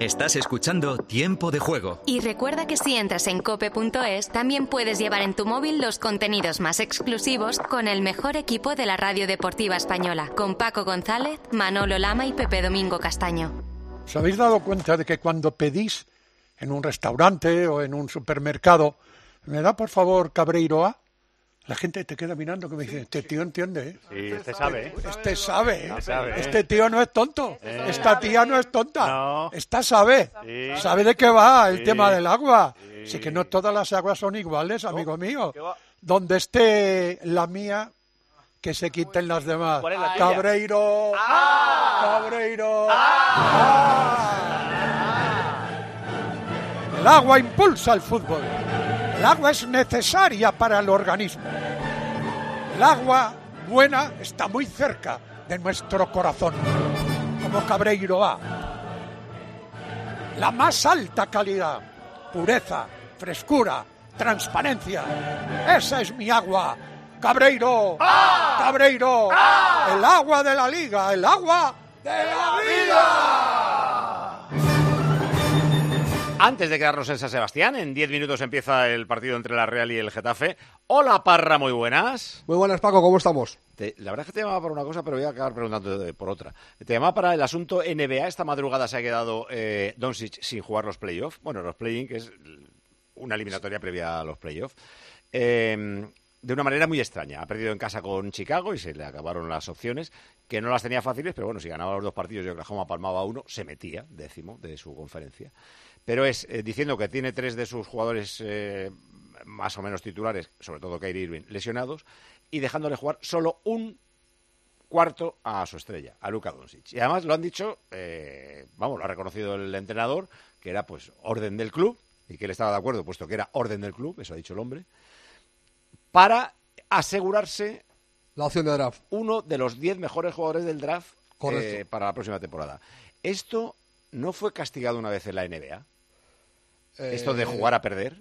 Estás escuchando Tiempo de Juego. Y recuerda que si entras en cope.es, también puedes llevar en tu móvil los contenidos más exclusivos con el mejor equipo de la radio deportiva española, con Paco González, Manolo Lama y Pepe Domingo Castaño. ¿Os habéis dado cuenta de que cuando pedís en un restaurante o en un supermercado, me da por favor Cabreiroa? La gente te queda mirando que me dice, este tío entiende, ¿eh? Sí, este sabe, ¿eh? Este sabe, ¿eh? Sabe, ¿eh? Este tío no es tonto. Esta tía no es tonta. No. Esta sabe. Sí. Sabe de qué va el Sí. tema del agua. Sí. Así que no todas las aguas son iguales, amigo mío. ¿Qué va? Donde esté la mía, que se quiten las demás. ¿Cuál es la tuya? Cabreiro. Cabreiro. El agua impulsa el fútbol. El agua es necesaria para el organismo. El agua buena está muy cerca de nuestro corazón, como Cabreiroa. La más alta calidad, pureza, frescura, transparencia. Esa es mi agua. Cabreiro. Cabreiro. El agua de la liga, el agua de la vida. Antes de quedarnos en San Sebastián, en 10 minutos empieza el partido entre la Real y el Getafe. Hola, Parra, muy buenas. Muy buenas, Paco, ¿cómo estamos? La verdad es que te llamaba para una cosa, pero voy a acabar preguntando por otra. Te llamaba para el asunto NBA. Esta madrugada se ha quedado Doncic sin jugar los playoffs. Bueno, los play-in, que es una eliminatoria previa a los playoffs. De una manera muy extraña. Ha perdido en casa con Chicago y se le acabaron las opciones, que no las tenía fáciles, pero bueno, si ganaba los dos partidos y Oklahoma palmaba uno, se metía décimo de su conferencia. Pero es diciendo que tiene 3 de sus jugadores más o menos titulares, sobre todo Kyrie Irving, lesionados, y dejándole jugar solo un cuarto a su estrella, a Luka Doncic. Y además lo han dicho, lo ha reconocido el entrenador, que era pues orden del club, y que él estaba de acuerdo, puesto que era orden del club, eso ha dicho el hombre, para asegurarse La opción de draft. uno de los 10 mejores jugadores del draft Correcto. para la próxima temporada. ¿Esto no fue castigado una vez en la NBA? ¿Esto de jugar a perder?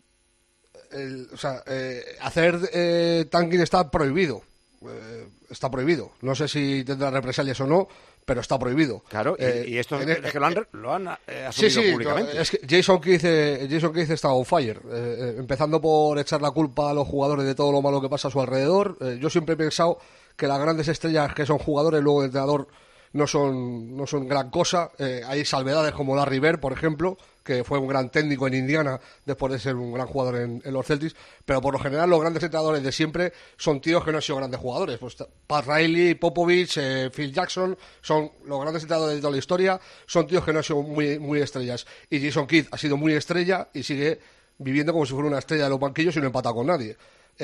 Hacer tanking está prohibido. Está prohibido. No sé si tendrá represalias o no, pero está prohibido. Claro, y esto es que lo han Sí, asumido públicamente. es que Jason Kidd está on fire, empezando por echar la culpa a los jugadores de todo lo malo que pasa a su alrededor. Yo siempre he pensado que las grandes estrellas que son jugadores, luego el entrenador no son gran cosa. Hay salvedades como Larry Bird, por ejemplo, que fue un gran técnico en Indiana después de ser un gran jugador en los Celtics, pero por lo general los grandes entrenadores de siempre son tíos que no han sido grandes jugadores. Pues Pat Riley, Popovich, Phil Jackson, son los grandes entrenadores de toda la historia, son tíos que no han sido muy, muy estrellas. Y Jason Kidd ha sido muy estrella y sigue viviendo como si fuera una estrella de los banquillos y no empata con nadie.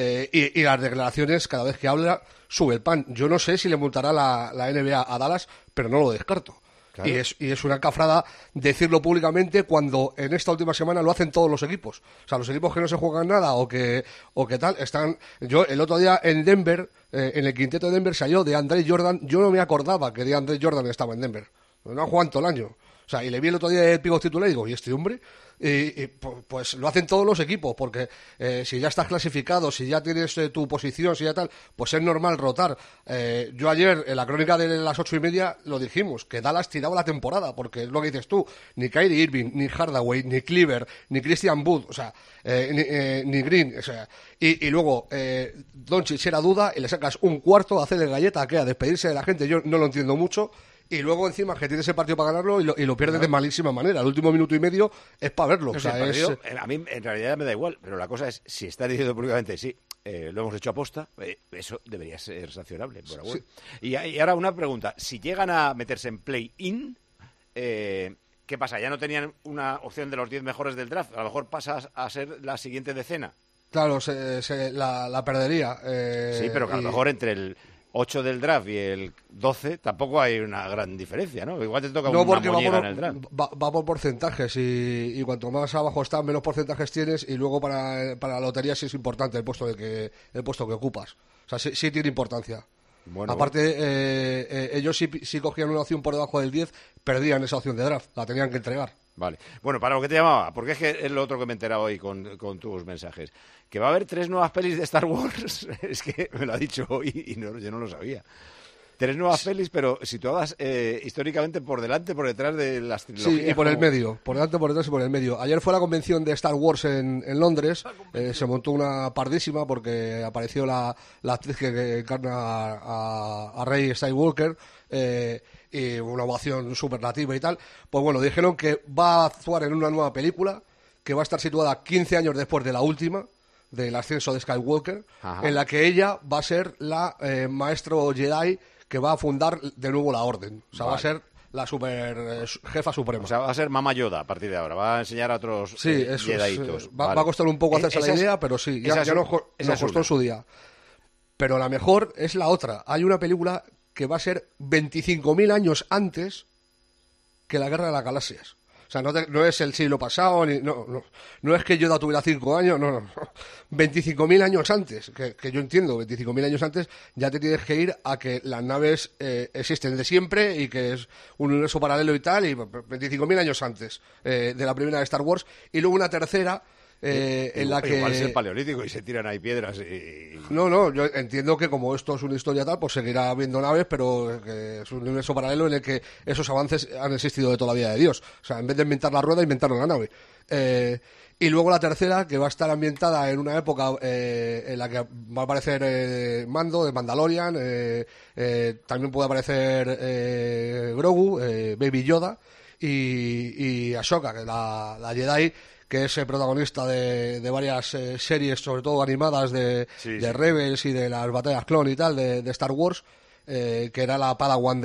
Y las declaraciones, cada vez que habla, sube el pan. Yo no sé si le multará la NBA a Dallas, pero no lo descarto. Claro. Y es una cafrada decirlo públicamente cuando en esta última semana lo hacen todos los equipos. O sea, los equipos que no se juegan nada o que tal, están... Yo el otro día en Denver, en el quinteto de Denver salió DeAndre Jordan. Yo no me acordaba que DeAndre Jordan estaba en Denver. No ha jugado todo el año. O sea, y le vi el otro día el pívot titular y digo, ¿y este hombre? Pues lo hacen todos los equipos, porque si ya estás clasificado, si ya tienes tu posición, si ya tal, pues es normal rotar. Yo ayer, en la crónica de las 8:30, lo dijimos, que Dallas tiraba la temporada, porque es lo que dices tú, ni Kyrie Irving, ni Hardaway, ni Cleaver, ni Christian Wood, o sea, ni Green, o sea, y luego Doncic era duda y le sacas un cuarto a hacerle galleta, a despedirse de la gente, yo no lo entiendo mucho. Y luego encima que tiene ese partido para ganarlo y lo pierde de malísima manera. El último minuto y medio es para verlo. O sea, a mí en realidad me da igual, pero la cosa es, si está diciendo públicamente, sí, lo hemos hecho aposta, eso debería ser sancionable. Por sí. Y ahora una pregunta, si llegan a meterse en play-in, ¿qué pasa? ¿Ya no tenían una opción de los 10 mejores del draft? A lo mejor pasa a ser la siguiente decena. Claro, la perdería. Sí, pero que a lo mejor entre el 8 del draft y el 12 tampoco hay una gran diferencia, ¿no? Igual te toca una muñeca en el draft. Va por porcentajes y cuanto más abajo estás, menos porcentajes tienes, y luego para la lotería sí es importante el puesto que ocupas. O sea, sí tiene importancia. Bueno, aparte, ellos si cogían una opción por debajo del 10, perdían esa opción de draft, la tenían que entregar. Vale. Bueno, para lo que te llamaba, porque es que es lo otro que me he enterado hoy con tus mensajes. Que va a haber 3 nuevas pelis de Star Wars. Es que me lo ha dicho hoy y yo no lo sabía. 3 nuevas pelis, pero situadas históricamente por delante, por detrás de las trilogías. Sí, y por el medio, por delante, por detrás y por el medio. Ayer fue la convención de Star Wars en Londres, se montó una pardísima porque apareció la actriz que encarna a Rey Skywalker, y una ovación superlativa y tal. Pues bueno, dijeron que va a actuar en una nueva película que va a estar situada 15 años después de la última, del ascenso de Skywalker, en la que ella va a ser la maestro Jedi que va a fundar de nuevo la Orden. O sea, va a ser la super jefa suprema. O sea, va a ser Mama Yoda a partir de ahora. Va a enseñar a otros Jediitos. Va a costar un poco hacerse la idea, pero sí, ya nos costó en su día. Pero la mejor es la otra. Hay una película que va a ser 25.000 años antes que la Guerra de las Galaxias. O sea, no es el siglo pasado, no es que Yoda tuviera 5 años, no. 25.000 años antes, que yo entiendo, 25.000 años antes ya te tienes que ir a que las naves existen de siempre y que es un universo paralelo y tal, y 25.000 años antes de la primera de Star Wars, y luego una tercera en la que... Igual es el Paleolítico y se tiran ahí piedras y... No, yo entiendo que como esto es una historia tal, pues seguirá habiendo naves, pero que es un universo paralelo en el que esos avances han existido de toda la vida de Dios. O sea, en vez de inventar la rueda, inventaron la nave. Y luego la tercera, que va a estar ambientada en una época en la que va a aparecer Mando, de Mandalorian, también puede aparecer Grogu, Baby Yoda, y Ahsoka, que es la Jedi, que es protagonista de varias series, sobre todo animadas de Rebels y de las batallas clon y tal, de Star Wars, que era la Padawan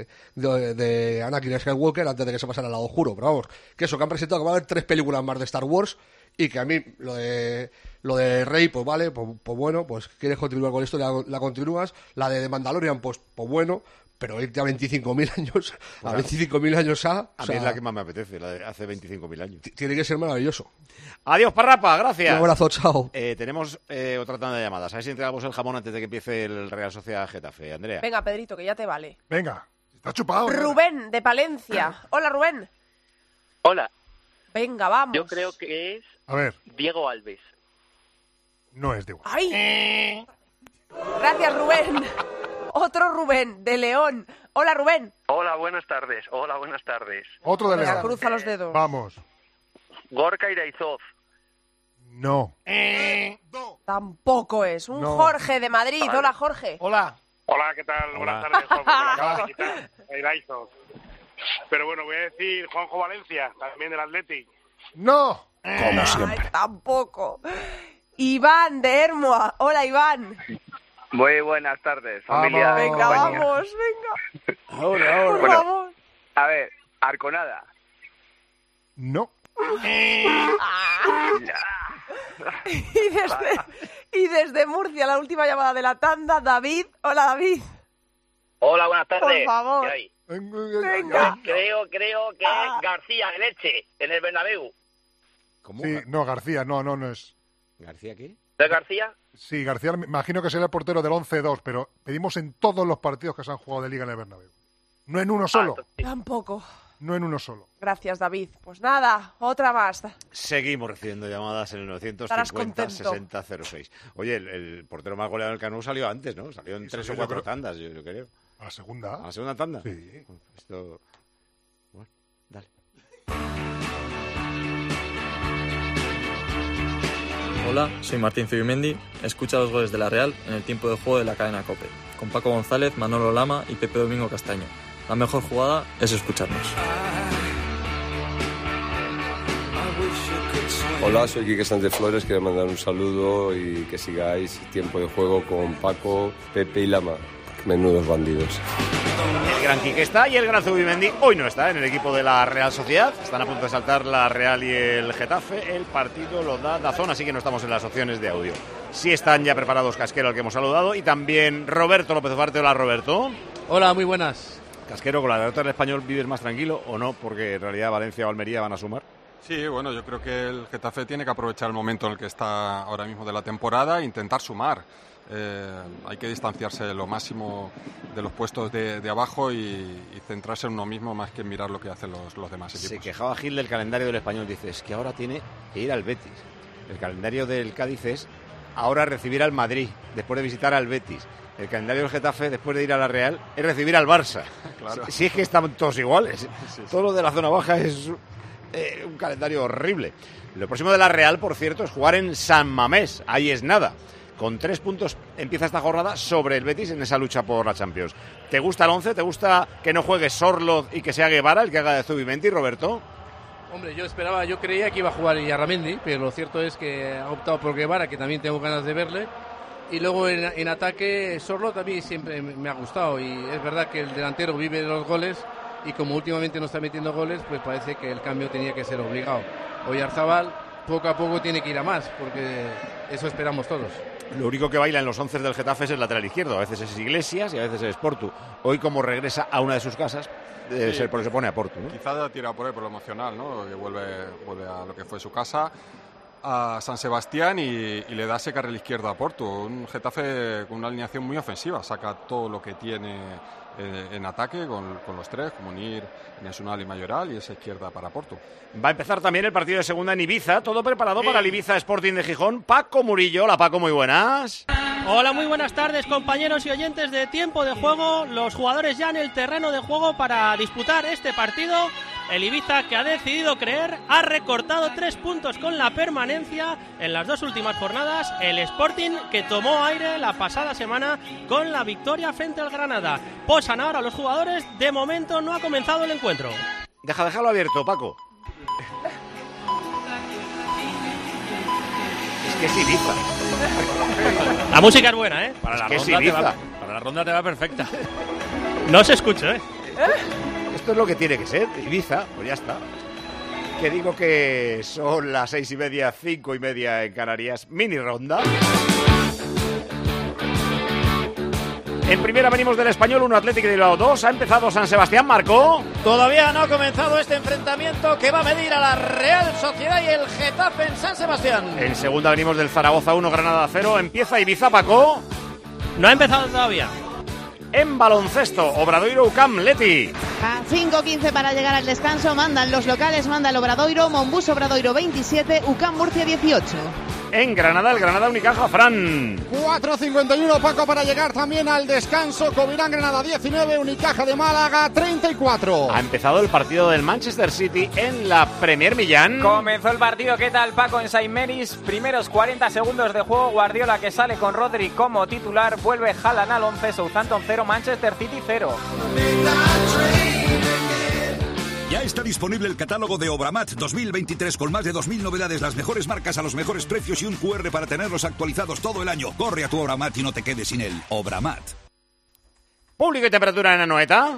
de Anakin Skywalker antes de que se pasara al lado oscuro. Pero vamos, que eso, que han presentado que va a haber 3 películas más de Star Wars, y que a mí lo de Rey, pues vale, pues bueno, pues quieres continuar con esto, la continúas. La de Mandalorian, pues bueno, pero irte a 25.000 años, a 25.000 años A mí es la que más me apetece, la de hace 25.000 años. Tiene que ser maravilloso. Adiós, Parrapa, gracias. Un abrazo, chao. Tenemos otra tanda de llamadas. A ver si entregamos el jamón antes de que empiece el Real Sociedad Getafe. Andrea. Venga, Pedrito, que ya te vale. Venga, está chupado. Rubén, de Palencia. Hola, Rubén. Hola. Venga, vamos. Yo creo que es A ver, Diego Alves. no es de igual. ¡Ay! Gracias, Rubén. Otro Rubén, de León. Hola, Rubén. Hola, buenas tardes. Hola, buenas tardes. Otro de Venga, León. cruza los dedos. Vamos. Gorka Iraizoz. No. Tampoco es. Un No. Jorge de Madrid. Vale. Hola, Jorge. Hola. Hola, ¿qué tal? Buenas tardes, Jorge. Me lo acabas de quitar. Iraizoz. Pero bueno, voy a decir Juanjo Valencia, también del Athletic. No. Como siempre. Tampoco. Iván, de Hermoa. Hola, Iván. Muy buenas tardes, familia. Vamos. de Venga, compañía. vamos, venga. Ahora. Por Bueno. favor. A ver, Arconada. No. Y desde Murcia, la última llamada de la tanda, David. Hola, David. Hola, buenas tardes. Por favor. ¿Qué hay? Venga. Creo que es García de Leche, en el Bernabéu. ¿Cómo? Sí, no, García, no es. ¿García qué? ¿De García? Sí, García, me imagino que será el portero del 11-2, pero pedimos en todos los partidos que se han jugado de Liga en el Bernabéu. No en uno solo. Tampoco. No en uno solo. Gracias, David. Pues nada, otra más. Seguimos recibiendo llamadas en el Estarás 950-60-06. Oye, el portero más goleado del Canu salió antes, ¿no? Salió en 3 o 4 tandas, yo creo. ¿A la segunda? ¿A la segunda tanda? Sí. Esto... Bueno, dale. Hola, soy Martín Zubimendi. Escucha los goles de la Real en el tiempo de juego de la cadena COPE, con Paco González, Manolo Lama y Pepe Domingo Castaño. La mejor jugada es escucharnos. Hola, soy Quique Sánchez Flores, quiero mandar un saludo y que sigáis tiempo de juego con Paco, Pepe y Lama. Menudos bandidos. El gran Quique está y el gran Zubimendi hoy no está en el equipo de la Real Sociedad. Están a punto de saltar la Real y el Getafe. El partido lo da DAZN, así que no estamos en las opciones de audio. Sí están ya preparados Casquero, al que hemos saludado, y también Roberto López Ufarte. Hola, Roberto. Hola, muy buenas. Casquero, ¿con la derrota del Español vives más tranquilo o no? Porque en realidad Valencia o Almería van a sumar. Sí, bueno, yo creo que el Getafe tiene que aprovechar el momento en el que está ahora mismo de la temporada e intentar sumar. Hay que distanciarse lo máximo de los puestos de abajo y centrarse en uno mismo más que en mirar lo que hacen los demás equipos. Se quejaba Gil del calendario del Español. Dice, es que ahora tiene que ir al Betis. El calendario del Cádiz es ahora recibir al Madrid, después de visitar al Betis. el calendario del Getafe, después de ir a la Real, es recibir al Barça. Claro. Si es que están todos iguales. Sí. Todo lo de la zona baja es un calendario horrible. Lo próximo de la Real, por cierto, es jugar en San Mamés. Ahí es nada. Con 3 puntos empieza esta jornada sobre el Betis en esa lucha por la Champions. ¿Te gusta el 11? ¿Te gusta que no juegue Sorloth y que sea Guevara el que haga de Zubimendi, Roberto? Hombre, yo creía que iba a jugar Illarramendi, pero lo cierto es que ha optado por Guevara, que también tengo ganas de verle. Y luego en ataque, Sorloth a mí siempre me ha gustado. Y es verdad que el delantero vive de los goles. Y como últimamente no está metiendo goles, pues parece que el cambio tenía que ser obligado. Oyarzabal poco a poco tiene que ir a más, porque eso esperamos todos. Lo único que baila en los 11 del Getafe es el lateral izquierdo. A veces es Iglesias y a veces es Portu. Hoy, como regresa a una de sus casas, debe ser porque se pone a Portu, ¿no? Quizá tira por él por lo emocional, ¿no? Que vuelve a lo que fue su casa, a San Sebastián, y le da ese carril izquierdo a Portu. Un Getafe con una alineación muy ofensiva, saca todo lo que tiene en ataque con los tres, como Munir, Nesunal y Mayoral, y esa izquierda para Portu. Va a empezar también el partido de segunda en Ibiza, todo preparado para el Ibiza Sporting de Gijón. Paco Murillo. Hola, Paco, muy buenas. Hola, muy buenas tardes, compañeros y oyentes de Tiempo de Juego. Los jugadores ya en el terreno de juego para disputar este partido. El Ibiza, que ha decidido creer, ha recortado 3 puntos con la permanencia en las 2 últimas jornadas. El Sporting, que tomó aire la pasada semana con la victoria frente al Granada. Posan ahora los jugadores. De momento no ha comenzado el encuentro. Déjalo abierto, Paco. Es que es Ibiza. La música es buena, ¿eh? Para la ronda te va perfecta. No se escucha, ¿eh? Esto es lo que tiene que ser, Ibiza, pues ya está. Que digo que son las 6:30, 5:30 en Canarias, mini ronda. En primera venimos del Español 1, Athletic de Bilbao 2. Ha empezado San Sebastián, Marco. Todavía no ha comenzado este enfrentamiento que va a medir a la Real Sociedad y el Getafe en San Sebastián. En segunda venimos del Zaragoza 1, Granada 0. Empieza Ibiza, Paco. No ha empezado todavía. En baloncesto, Obradoiro UCAM, Leti. A 5:15 para llegar al descanso, mandan los locales, manda el Obradoiro, Monbus Obradoiro 27, UCAM Murcia 18. En Granada, el Granada Unicaja, Fran. 4:51, Paco, para llegar también al descanso. Covirán Granada 19, Unicaja de Málaga 34. Ha empezado el partido del Manchester City en la Premier Millán. Comenzó el partido, ¿qué tal, Paco? En Saint Mary's, primeros 40 segundos de juego. Guardiola, que sale con Rodri como titular. Vuelve Haaland al 11, Southampton 0, Manchester City 0. Ya está disponible el catálogo de Obramat 2023 con más de 2.000 novedades, las mejores marcas a los mejores precios y un QR para tenerlos actualizados todo el año. Corre a tu Obramat y no te quedes sin él. Obramat. Público y temperatura en Anoeta.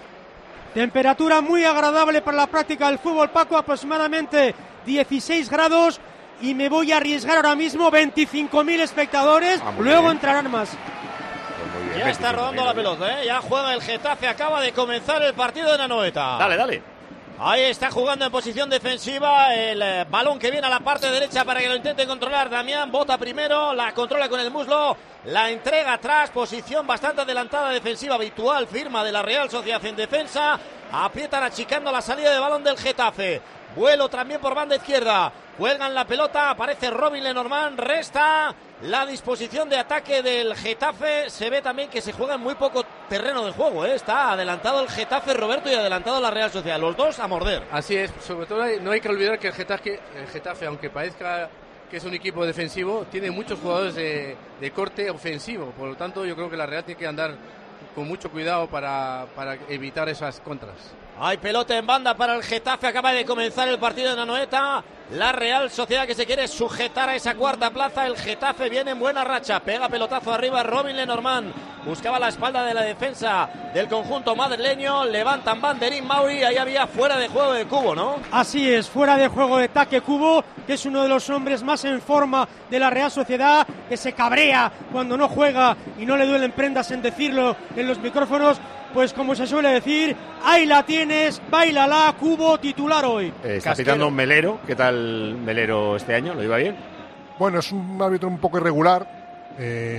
Temperatura muy agradable para la práctica del fútbol, Paco, aproximadamente 16 grados. Y me voy a arriesgar ahora mismo 25.000 espectadores, luego bien. Entrarán más. Pues Ya está rodando la pelota, ¿eh? Ya juega el Getafe, acaba de comenzar el partido en Anoeta. Dale. Ahí está jugando en posición defensiva, el balón que viene a la parte derecha para que lo intente controlar Damián, bota primero, la controla con el muslo, la entrega atrás, posición bastante adelantada defensiva habitual, firma de la Real Sociedad en defensa, aprietan achicando la salida de balón del Getafe, vuelo también por banda izquierda, cuelgan la pelota, aparece Robin Lenormand, resta la disposición de ataque del Getafe, se ve también que se juega en muy poco terreno de juego, ¿eh? Está adelantado el Getafe, Roberto, y adelantado la Real Sociedad, los dos a morder. Así es, sobre todo no hay que olvidar que el Getafe, aunque parezca que es un equipo defensivo, tiene muchos jugadores de corte ofensivo, por lo tanto yo creo que la Real tiene que andar con mucho cuidado para evitar esas contras. Hay pelota en banda para el Getafe, acaba de comenzar el partido en Anoeta. La Real Sociedad que se quiere sujetar a esa cuarta plaza. El Getafe viene en buena racha, pega pelotazo arriba Robin Lenormand. Buscaba la espalda de la defensa del conjunto madrileño. Levantan banderín Mauri, ahí había fuera de juego de Cubo, ¿no? Así es, fuera de juego de Taque Cubo, que es uno de los hombres más en forma de la Real Sociedad, que se cabrea cuando no juega y no le duelen prendas en decirlo en los micrófonos. Pues como se suele decir, ahí la tienes, báilala, Cubo titular hoy. Está pitando Melero. ¿Qué tal Melero este año? ¿Lo iba bien? Bueno, es un árbitro un poco irregular.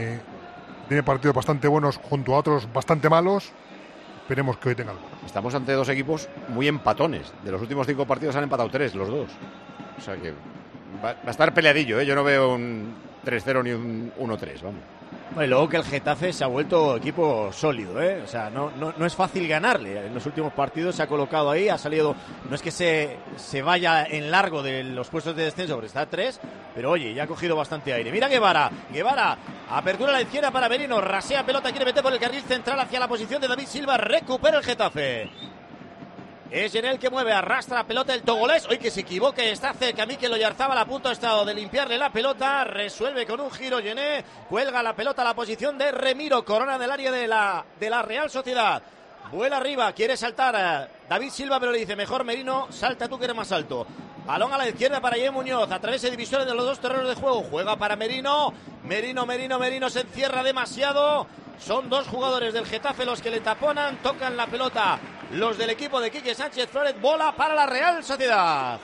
Tiene partidos bastante buenos junto a otros bastante malos. Esperemos que hoy tenga algo. Estamos ante dos equipos muy empatones. De los últimos 5 partidos han empatado 3, los dos. O sea que va a estar peleadillo, ¿eh? Yo no veo un 3-0 ni un 1-3, vamos. Bueno, y luego que el Getafe se ha vuelto equipo sólido, ¿eh? O sea, no es fácil ganarle. En los últimos partidos se ha colocado ahí, ha salido... No es que se vaya en largo de los puestos de descenso, porque está a 3, pero oye, ya ha cogido bastante aire. Mira Guevara, apertura a la izquierda para Merino, rasea pelota, quiere meter por el carril central hacia la posición de David Silva, recupera el Getafe. Es Yenel que mueve, arrastra la pelota el togolés. Hoy que se equivoque, está cerca. Mikel Oyarzábal a punto ha estado de limpiarle la pelota. Resuelve con un giro Yené. Cuelga la pelota a la posición de Remiro. Corona del área de la Real Sociedad. Vuela arriba, quiere saltar David Silva, pero le dice mejor Merino, salta tú que eres más alto. Balón a la izquierda para Jen Muñoz, atraviesa divisores de los dos terrenos de juego. Juega para Merino. Merino se encierra demasiado. Son dos jugadores del Getafe los que le taponan, tocan la pelota los del equipo de Quique Sánchez Flores. Bola para la Real Sociedad.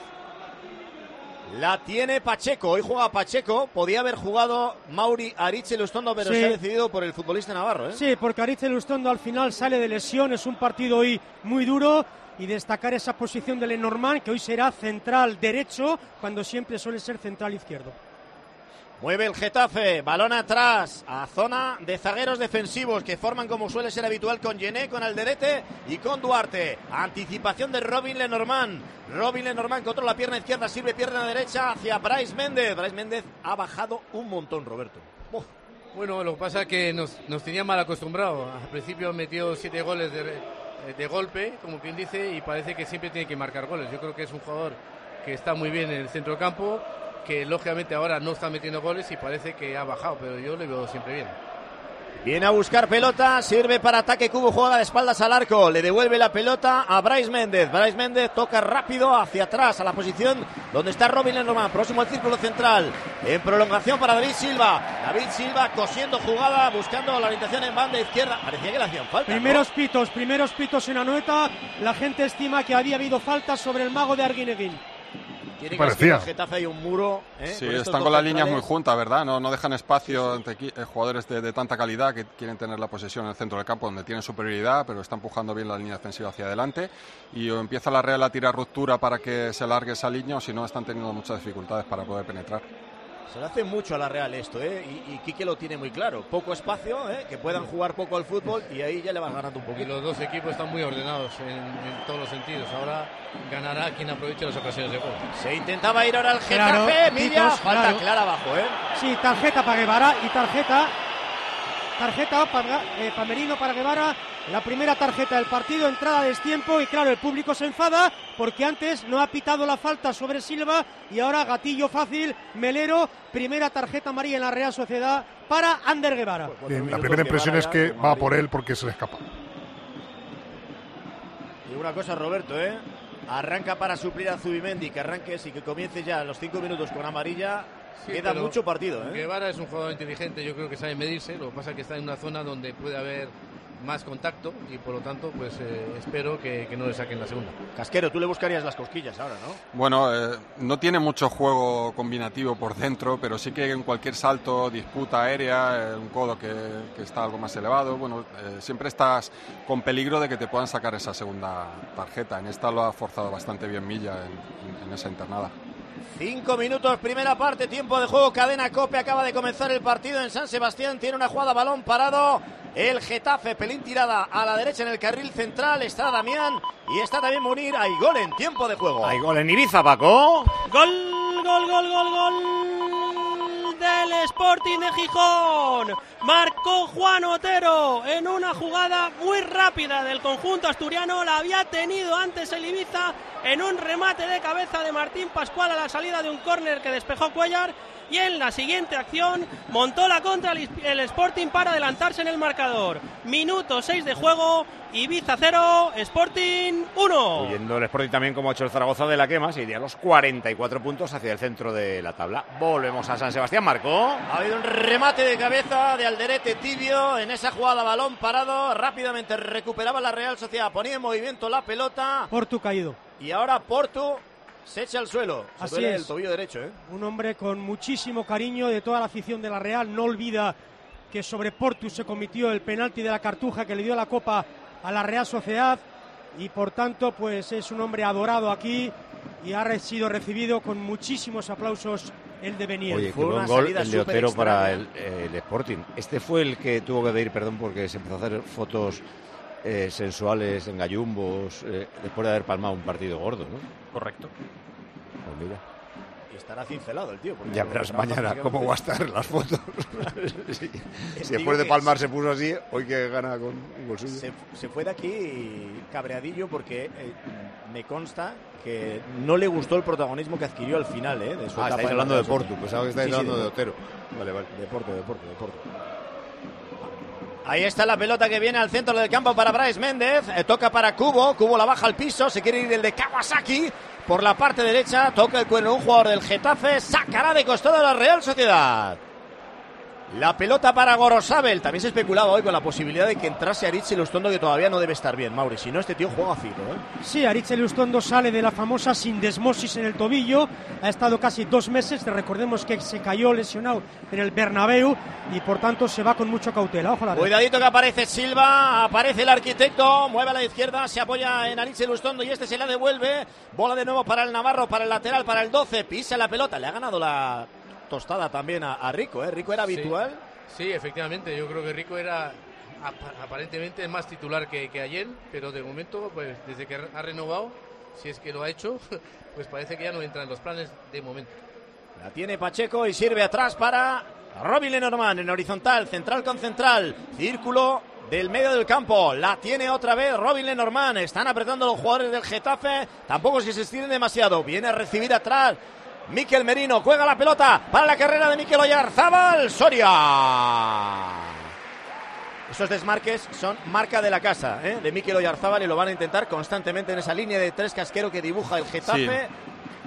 La tiene Pacheco, hoy juega Pacheco. Podía haber jugado Mauri Aritz-Elustondo, pero se ha decidido por el futbolista navarro, ¿eh? Sí, porque Aritz-Elustondo al final sale de lesión. Es un partido hoy muy duro. Y destacar esa posición de Lenormand, que hoy será central derecho, cuando siempre suele ser central izquierdo. Mueve el Getafe, balón atrás, a zona de zagueros defensivos que forman como suele ser habitual con Yené, con Alderete y con Duarte. Anticipación de Robin Lenormand. Robin Lenormand controla la pierna izquierda, sirve pierna derecha hacia Brais Méndez. Brais Méndez ha bajado un montón, Roberto. Bueno, lo que pasa es que nos tenía mal acostumbrado. Al principio metió 7 goles de golpe, como quien dice, y parece que siempre tiene que marcar goles. Yo creo que es un jugador que está muy bien en el centro del campo, que lógicamente ahora no está metiendo goles y parece que ha bajado, pero yo le veo siempre bien. Viene a buscar pelota, sirve para ataque Cubo, juega de espaldas al arco, le devuelve la pelota a Brais Méndez. Brais Méndez toca rápido hacia atrás a la posición donde está Robin Lenormand, próximo al círculo central, en prolongación para David Silva. David Silva cosiendo jugada, buscando la orientación en banda izquierda. Parecía que le hacían falta. Primeros pitos en Anoeta. La gente estima que había habido faltas sobre el mago de Arguineguín. Tiene que el Getafe hay un muro. Sí, están con las líneas muy juntas, ¿verdad? No dejan espacio entre jugadores de tanta calidad que quieren tener la posesión en el centro del campo, donde tienen superioridad, pero está empujando bien la línea defensiva hacia adelante. Y o empieza la Real a tirar ruptura para que se alargue esa línea, o si no, están teniendo muchas dificultades para poder penetrar. Se le hace mucho a la Real esto, y Quique lo tiene muy claro. Poco espacio, que puedan jugar poco al fútbol, y ahí ya le vas ganando un poquito. Y los dos equipos están muy ordenados en todos los sentidos. Ahora ganará quien aproveche las ocasiones de gol. Se intentaba ir ahora al Getafe, Milla, falta clara abajo, Sí, tarjeta para Guevara y tarjeta para Merino, para Guevara. La primera tarjeta del partido, entrada a destiempo, y claro, el público se enfada porque antes no ha pitado la falta sobre Silva y ahora gatillo fácil, Melero, primera tarjeta amarilla en la Real Sociedad para Ander Guevara. La primera impresión es que va por él porque se le escapa. Y una cosa, Roberto, arranca para suplir a Zubimendi, que arranques y que comience ya los 5 minutos con amarilla. Sí, queda mucho partido, Guevara es un jugador inteligente, yo creo que sabe medirse. Lo que pasa es que está en una zona donde puede haber más contacto y por lo tanto pues espero que no le saquen la segunda. Casquero, tú le buscarías las cosquillas ahora, ¿no? Bueno, no tiene mucho juego combinativo por dentro, pero sí que en cualquier salto, disputa aérea, un codo que está algo más elevado, bueno, siempre estás con peligro de que te puedan sacar esa segunda tarjeta. En esta lo ha forzado bastante bien Milla en esa internada. 5 minutos, primera parte, tiempo de juego, cadena COPE, acaba de comenzar el partido en San Sebastián, tiene una jugada, balón parado, el Getafe, pelín tirada a la derecha en el carril central, está Damián y está también Munir, hay gol en tiempo de juego. Hay gol en Ibiza, Paco. Gol del Sporting de Gijón. Marcó Juan Otero en una jugada muy rápida del conjunto asturiano. La había tenido antes el Ibiza en un remate de cabeza de Martín Pascual a la salida de un córner que despejó Cuellar. Y en la siguiente acción montó la contra el Sporting para adelantarse en el marcador. Minuto 6 de juego, Ibiza 0, Sporting 1. Huyendo el Sporting también, como ha hecho el Zaragoza de la quema, se iría a los 44 puntos hacia el centro de la tabla. Volvemos a San Sebastián, Marco. Ha habido un remate de cabeza de Alderete tibio en esa jugada, balón parado, rápidamente recuperaba la Real Sociedad, ponía en movimiento la pelota. Portu caído. Y ahora Portu se echa al suelo, se duele el tobillo derecho. Un hombre con muchísimo cariño de toda la afición de la Real. No olvida que sobre Portu se cometió el penalti de la Cartuja que le dio la copa a la Real Sociedad y por tanto pues es un hombre adorado aquí y ha sido recibido con muchísimos aplausos el de Beniel. Oye, qué buen gol el de Otero para el Sporting. Este fue el que tuvo que pedir perdón porque se empezó a hacer fotos sensuales en gallumbos después de haber palmado un partido gordo, ¿no? Correcto. Pues mira. Y estará cincelado el tío. Ya verás mañana cómo va a estar las fotos. Si después de palmar se puso así, hoy que gana con un gol suyo. Se fue de aquí cabreadillo porque me consta que no le gustó el protagonismo que adquirió al final, de su etapa. Estáis hablando de Porto, pensaba que estáis hablando de Otero. Vale. De Porto. Ahí está la pelota que viene al centro del campo para Brais Méndez. Toca para Kubo. Kubo la baja al piso. Se quiere ir el de Kawasaki por la parte derecha. Toca el cuerno un jugador del Getafe. Sacará de costado a la Real Sociedad. La pelota para Gorosabel. También se especulaba hoy con la posibilidad de que entrase Aritz Elustondo, que todavía no debe estar bien, Mauri. Si no, este tío juega fijo, Sí, Aritz Elustondo sale de la famosa sindesmosis en el tobillo. Ha estado casi 2 meses. Recordemos que se cayó lesionado en el Bernabéu y por tanto se va con mucha cautela. Ojalá. Cuidadito que aparece Silva. Aparece el arquitecto. Mueve a la izquierda. Se apoya en Aritz Elustondo y este se la devuelve. Bola de nuevo para el Navarro, para el lateral, para el 12. Pisa la pelota. Le ha ganado la tostada también a Rico, Rico era habitual. Sí, efectivamente, yo creo que Rico era aparentemente más titular que ayer, pero de momento, pues desde que ha renovado, si es que lo ha hecho, pues parece que ya no entra en los planes de momento. La tiene Pacheco y sirve atrás para Robin Lenormand en horizontal, central con central, círculo del medio del campo, la tiene otra vez Robin Lenormand, están apretando los jugadores del Getafe, tampoco es que se estiren demasiado, viene a recibir atrás Mikel Merino, juega la pelota para la carrera de Mikel Oyarzábal. Soria. Esos desmarques son marca de la casa, de Mikel Oyarzábal, y lo van a intentar constantemente en esa línea de 3 casquero que dibuja el Getafe. Sí.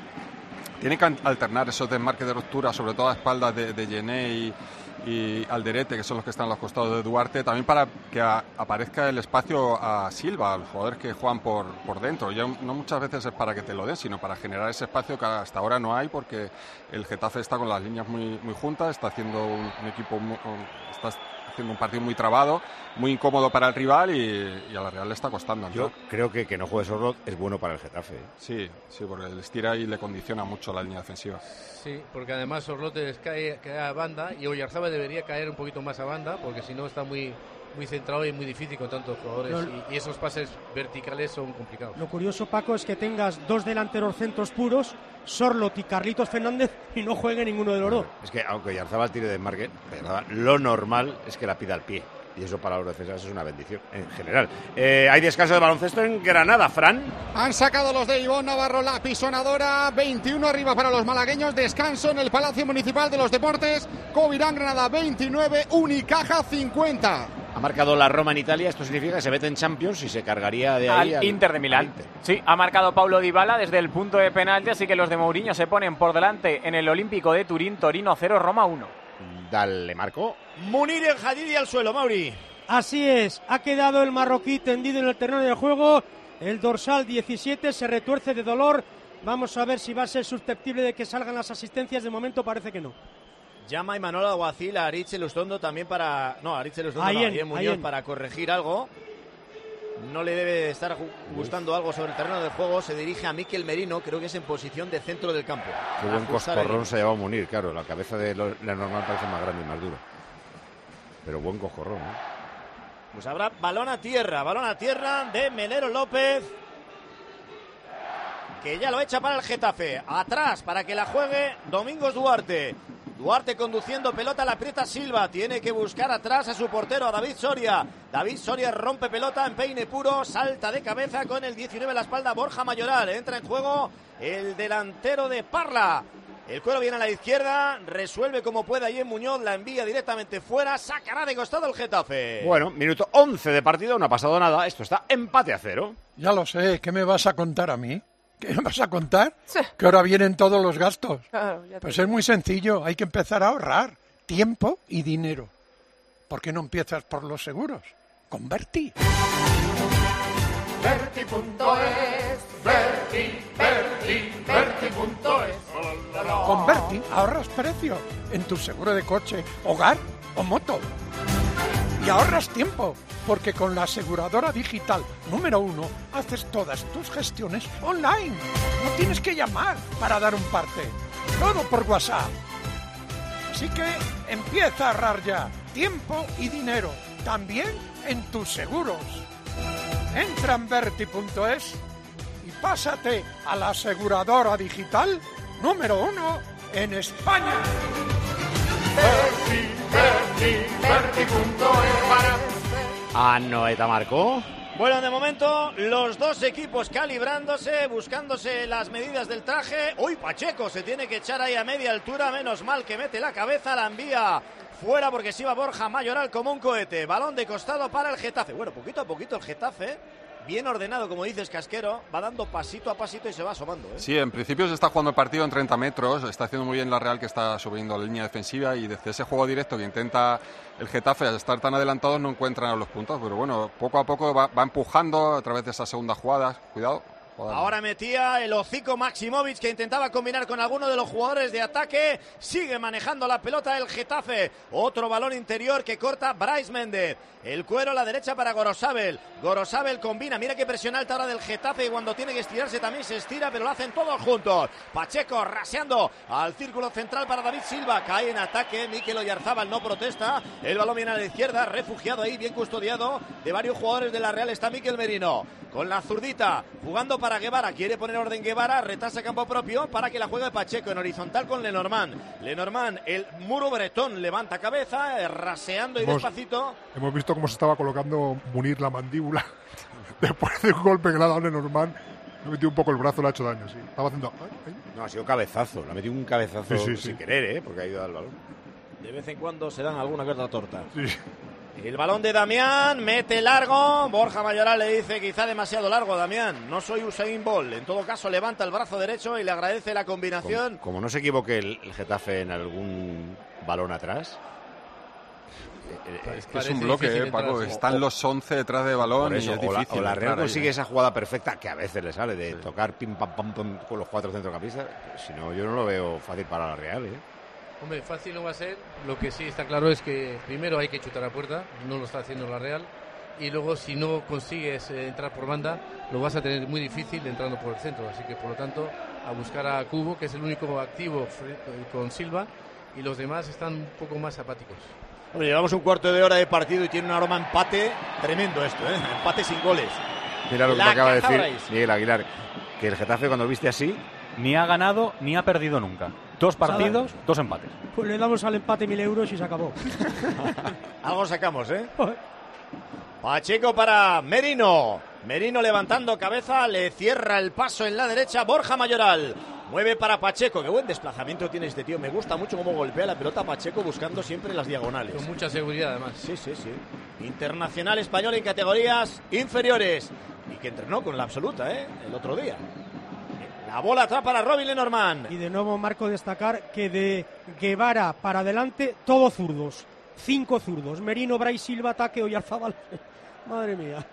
Tiene que alternar esos desmarques de ruptura, sobre todo a espaldas de Gené y Alderete, que son los que están a los costados de Duarte, también para que aparezca el espacio a Silva, a los jugadores que juegan por dentro. Ya no muchas veces es para que te lo den, sino para generar ese espacio que hasta ahora no hay, porque el Getafe está con las líneas muy juntas, está haciendo un equipo está haciendo un partido muy trabado, muy incómodo para el rival y a la Real le está costando. Yo creo que no juegue Sorloth es bueno para el Getafe. Sí, porque le estira y le condiciona mucho la línea defensiva. Sí, porque además Sorloth cae a banda y Oyarzábal debería caer un poquito más a banda, porque si no está muy centrado y muy difícil con tantos jugadores, y esos pases verticales son complicados. Lo curioso, Paco, es que tengas 2 delanteros centros puros, Sorloth y Carlitos Fernández, y no juegue ninguno de los dos. Es que aunque Oyarzábal tire de marque, lo normal es que la pida al pie. Y eso para los defensas es una bendición en general. Hay descanso de baloncesto en Granada, Fran. Han sacado los de Ivonne Navarro la pisonadora. 21 arriba para los malagueños. Descanso en el Palacio Municipal de los Deportes. Covirán Granada 29, Unicaja 50. Ha marcado la Roma en Italia. Esto significa que se mete en Champions y se cargaría de ahí al Inter de Milán. Sí, ha marcado Paulo Dybala desde el punto de penalti, así que los de Mourinho se ponen por delante en el Olímpico de Turín. Torino 0, Roma 1. Dale, Marco. Munir el Hadidi al suelo, Mauri. Así es, ha quedado el marroquí tendido en el terreno de juego. El dorsal 17 se retuerce de dolor. Vamos a ver si va a ser susceptible de que salgan las asistencias. De momento parece que no. Llama Imanol Alguacil a Aritz Elustondo también para... No, Aritz Elustondo Ayen Muñoz para corregir algo. No le debe estar gustando algo sobre el terreno del juego. Se dirige a Mikel Merino, creo que es en posición de centro del campo. Qué buen coscorrón se ha llevado Munir, claro. La cabeza de Lenormand parece más grande y más dura. Pero buen coscorrón, Pues habrá balón a tierra de Melero López, que ya lo echa para el Getafe. Atrás para que la juegue Domingos Duarte. Duarte conduciendo, pelota, la aprieta Silva, tiene que buscar atrás a su portero, a David Soria. David Soria rompe pelota en peine puro, salta de cabeza con el 19 a la espalda Borja Mayoral. Entra en juego el delantero de Parla. El cuero viene a la izquierda, resuelve como puede Ayen Muñoz, la envía directamente fuera, sacará de costado el Getafe. Bueno, minuto 11 de partido, no ha pasado nada, esto está empate a 0. Ya lo sé, ¿qué me vas a contar a mí? ¿Qué me vas a contar? Sí. Que ahora vienen todos los gastos. Claro, pues es muy sencillo, hay que empezar a ahorrar tiempo y dinero. ¿Por qué no empiezas por los seguros? Con Berti. Berti.es, Berti.es. Con Berti ahorras precio en tu seguro de coche, hogar o moto. Y ahorras tiempo, porque con la aseguradora digital número 1 haces todas tus gestiones online. No tienes que llamar para dar un parte. todo por WhatsApp. Así que empieza a ahorrar ya tiempo y dinero, también en tus seguros. Entra en Verti.es y pásate a la aseguradora digital número 1 en España. Anoeta Marco. Bueno, de momento, los dos equipos calibrándose, buscándose las medidas del traje. ¡Uy, Pacheco! Se tiene que echar ahí a media altura. Menos mal que mete la cabeza, la envía fuera porque se iba Borja Mayoral como un cohete. Balón de costado para el Getafe. Bueno, poquito a poquito el Getafe, bien ordenado, como dices, Casquero, va dando pasito a pasito y se va asomando, ¿eh? Sí, en principio se está jugando el partido en 30 metros, está haciendo muy bien la Real, que está subiendo la línea defensiva, y desde ese juego directo que intenta el Getafe, al estar tan adelantados, no encuentran los puntos, pero bueno, poco a poco va empujando a través de esas segundas jugadas. Cuidado. Ahora metía el hocico Maximovic, que intentaba combinar con alguno de los jugadores de ataque. Sigue manejando la pelota el Getafe. Otro balón interior que corta Brais Méndez. El cuero a la derecha para Gorosabel. Gorosabel combina. Mira qué presión alta ahora del Getafe, y cuando tiene que estirarse también se estira, pero lo hacen todos juntos. Pacheco raseando al círculo central para David Silva. Cae en ataque. Mikel Oyarzábal no protesta. El balón viene a la izquierda, refugiado ahí, bien custodiado de varios jugadores de la Real. Está Mikel Merino con la zurdita, jugando para Guevara. Quiere poner orden Guevara, retrasa campo propio para que la juegue Pacheco en horizontal con Lenormand. Lenormand, el muro bretón, levanta cabeza, raseando y despacito. Hemos visto cómo se estaba colocando Munir la mandíbula después de un golpe que le ha dado Lenormand. Le ha metido un poco el brazo, le ha hecho daño, sí. Estaba haciendo... No, ha sido cabezazo, le ha metido un cabezazo sin querer, porque ha ido al balón. De vez en cuando se dan alguna que otra torta. Sí. El balón de Damián, mete largo. Borja Mayoral le dice quizá demasiado largo, Damián. No soy Usain Bolt. En todo caso, levanta el brazo derecho y le agradece la combinación. Como no se equivoque el Getafe en algún balón atrás. Es un bloque, Paco. Están los 11 detrás de balón, eso, y es difícil. O la Real consigue esa jugada perfecta, que a veces le sale, de tocar pim pam pam pam con los 4 centrocampistas. Si no, yo no lo veo fácil para la Real, ¿eh? Hombre, fácil no va a ser. Lo que sí está claro es que primero hay que chutar a puerta, no lo está haciendo la Real, y luego si no consigues entrar por banda, lo vas a tener muy difícil entrando por el centro. Así que por lo tanto, a buscar a Cubo, que es el único activo con Silva, y los demás están un poco más apáticos. Hombre, llevamos un cuarto de hora de partido y tiene un aroma empate tremendo esto, ¿eh? Empate sin goles. Mira lo que me acaba de decir Miguel Aguilar, que el Getafe, cuando viste así, ni ha ganado ni ha perdido nunca. 2 partidos, 2 empates. Pues le damos al empate 1.000 euros y se acabó. Algo sacamos, ¿eh? Pacheco para Merino. Merino levantando cabeza, le cierra el paso en la derecha Borja Mayoral. Mueve para Pacheco. Qué buen desplazamiento tiene este tío. Me gusta mucho cómo golpea la pelota Pacheco, buscando siempre las diagonales. Con mucha seguridad, además. Sí, sí, sí. Internacional español en categorías inferiores. Y que entrenó con la absoluta, ¿eh? El otro día. La bola atrás para Robin Lenormand. Y de nuevo, Marco, destacar que de Guevara para adelante, todos zurdos. 5 zurdos. Merino, Brais Silva, ataque, Oyarzábal. Madre mía.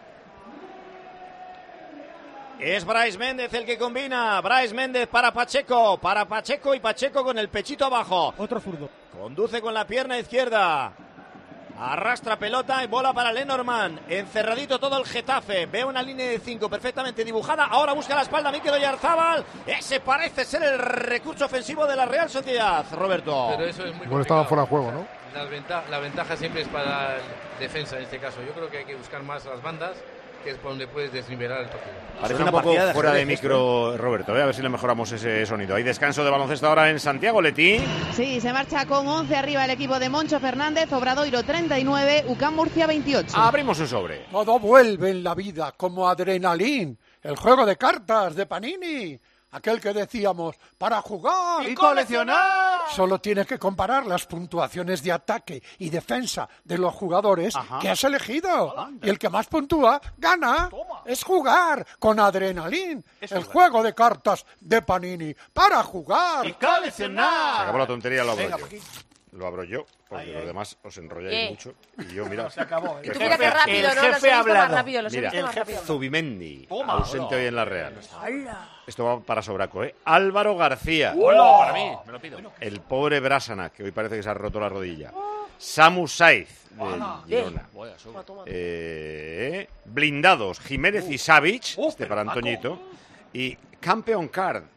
Es Brais Méndez el que combina. Brais Méndez para Pacheco. Para Pacheco, y Pacheco con el pechito abajo. Otro zurdo. Conduce con la pierna izquierda. Arrastra pelota y bola para Lenormand. Encerradito todo el Getafe. Ve una línea de 5 perfectamente dibujada. Ahora busca la espalda Mikel Oyarzábal. Ese parece ser el recurso ofensivo de la Real Sociedad, Roberto. Pero eso es muy Igual estaba fuera de juego, ¿no? La ventaja siempre es para el defensa en este caso. Yo creo que hay que buscar más las bandas, que es por donde puedes desnivelar el partido. Parece un poco fuera de micro, Roberto. A ver si le mejoramos ese sonido. Hay descanso de baloncesto ahora en Santiago, Leti. Sí, se marcha con 11 arriba el equipo de Moncho Fernández. Obradoiro 39, UCAM Murcia 28. Abrimos un sobre. Todo vuelve en la vida como adrenalín. El juego de cartas de Panini. Aquel que decíamos, para jugar y coleccionar. Solo tienes que comparar las puntuaciones de ataque y defensa de los jugadores que has elegido. Y el que más puntúa, gana. Es jugar con Adrenalin. El juego de cartas de Panini. Para jugar y coleccionar. Se acabó la tontería, lo abro yo, porque los demás os enrolláis mucho. Y yo, mira, se acabó. El mira qué rápido, el ¿no? jefe ha hablado. Mira, el jefe Zubimendi, ausente hoy en la Real. ¡Hala! Esto va para Sobraco, ¿eh? Álvaro García. ¡Hola! Para mí, me lo pido. El pobre Brasana, que hoy parece que se ha roto la rodilla. Samu Saiz, de Girona. Blindados, Jiménez y Savic, para Antoñito. Y Campeón Card,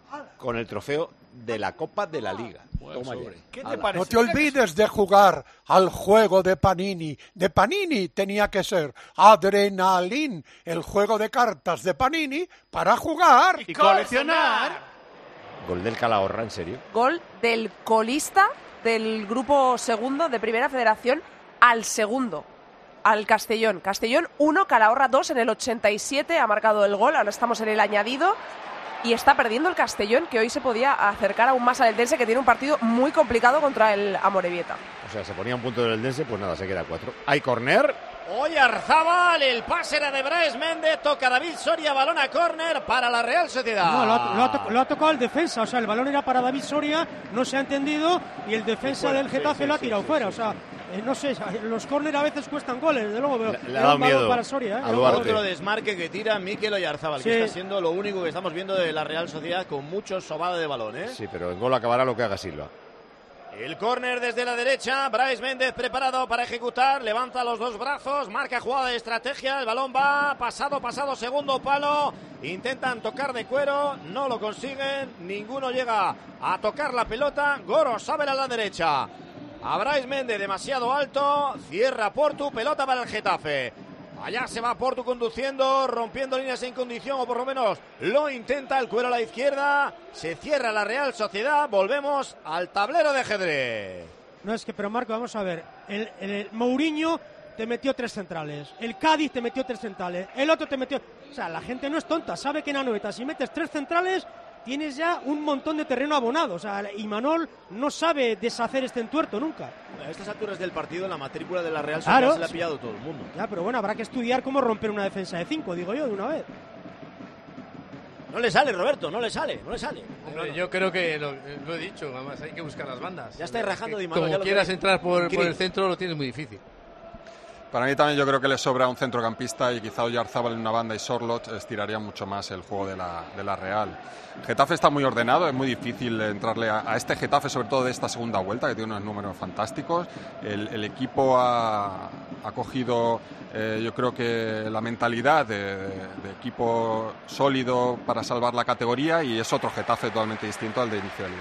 con el trofeo de la Copa de la Liga. Toma ya. ¿Qué te parece? No te olvides de jugar al juego de Panini. De Panini tenía que ser Adrenalin, el juego de cartas de Panini para jugar y coleccionar. Gol del Calahorra, ¿en serio? Gol del colista del grupo segundo de Primera Federación al segundo, al Castellón. Castellón 1, Calahorra 2 en el 87, ha marcado el gol, ahora estamos en el añadido. Y está perdiendo el Castellón, que hoy se podía acercar aún más al Eldense, que tiene un partido muy complicado contra el Amorebieta. O sea, se ponía un punto del Eldense, pues nada, se queda 4. Hay córner. Oyarzábal, el pase era de Brais Méndez, toca David Soria, balón a córner para la Real Sociedad. No, lo ha tocado el defensa, o sea, el balón era para David Soria, no se ha entendido, y el defensa del Getafe lo ha tirado fuera, o sea... no sé, los córner a veces cuestan goles, desde luego, pero le ha dado miedo para Soria, a Duarte. Otro desmarque que tira Mikel Oyarzábal, que está siendo lo único que estamos viendo de la Real Sociedad con mucho sobada de balón, ¿eh? Sí, pero el gol acabará lo que haga Silva. El córner desde la derecha, Brais Méndez preparado para ejecutar, levanta los dos brazos, marca jugada de estrategia, el balón va pasado, segundo palo, intentan tocar de cuero, no lo consiguen, ninguno llega a tocar la pelota, Gorosabel a la derecha. A Brais Méndez demasiado alto, cierra Portu, pelota para el Getafe. Allá se va Portu conduciendo, rompiendo líneas en condición, o por lo menos lo intenta, el cuero a la izquierda, se cierra la Real Sociedad, volvemos al tablero de ajedrez. No, es que, pero Marco, vamos a ver, el Mourinho te metió 3 centrales, el Cádiz te metió 3 centrales, el otro te metió... O sea, la gente no es tonta, sabe que en Anoeta, si metes 3 centrales... tienes ya un montón de terreno abonado, o sea, Imanol no sabe deshacer este entuerto nunca. A estas alturas del partido, la matrícula de la Real Sociedad se la ha pillado todo el mundo. Ya, pero bueno, habrá que estudiar cómo romper una defensa de 5, digo yo, de una vez. No le sale, Roberto, no le sale. Hombre, yo creo que lo he dicho, además hay que buscar las bandas. Ya estáis rajando de Imanol. Como quieras entrar por el centro, lo tienes muy difícil. Para mí también yo creo que le sobra un centrocampista y quizá Oyarzábal en una banda y Sorloth estiraría mucho más el juego de la Real. Getafe está muy ordenado, es muy difícil entrarle a este Getafe, sobre todo de esta segunda vuelta, que tiene unos números fantásticos. El equipo ha cogido, yo creo que la mentalidad de equipo sólido para salvar la categoría, y es otro Getafe totalmente distinto al de inicio de liga.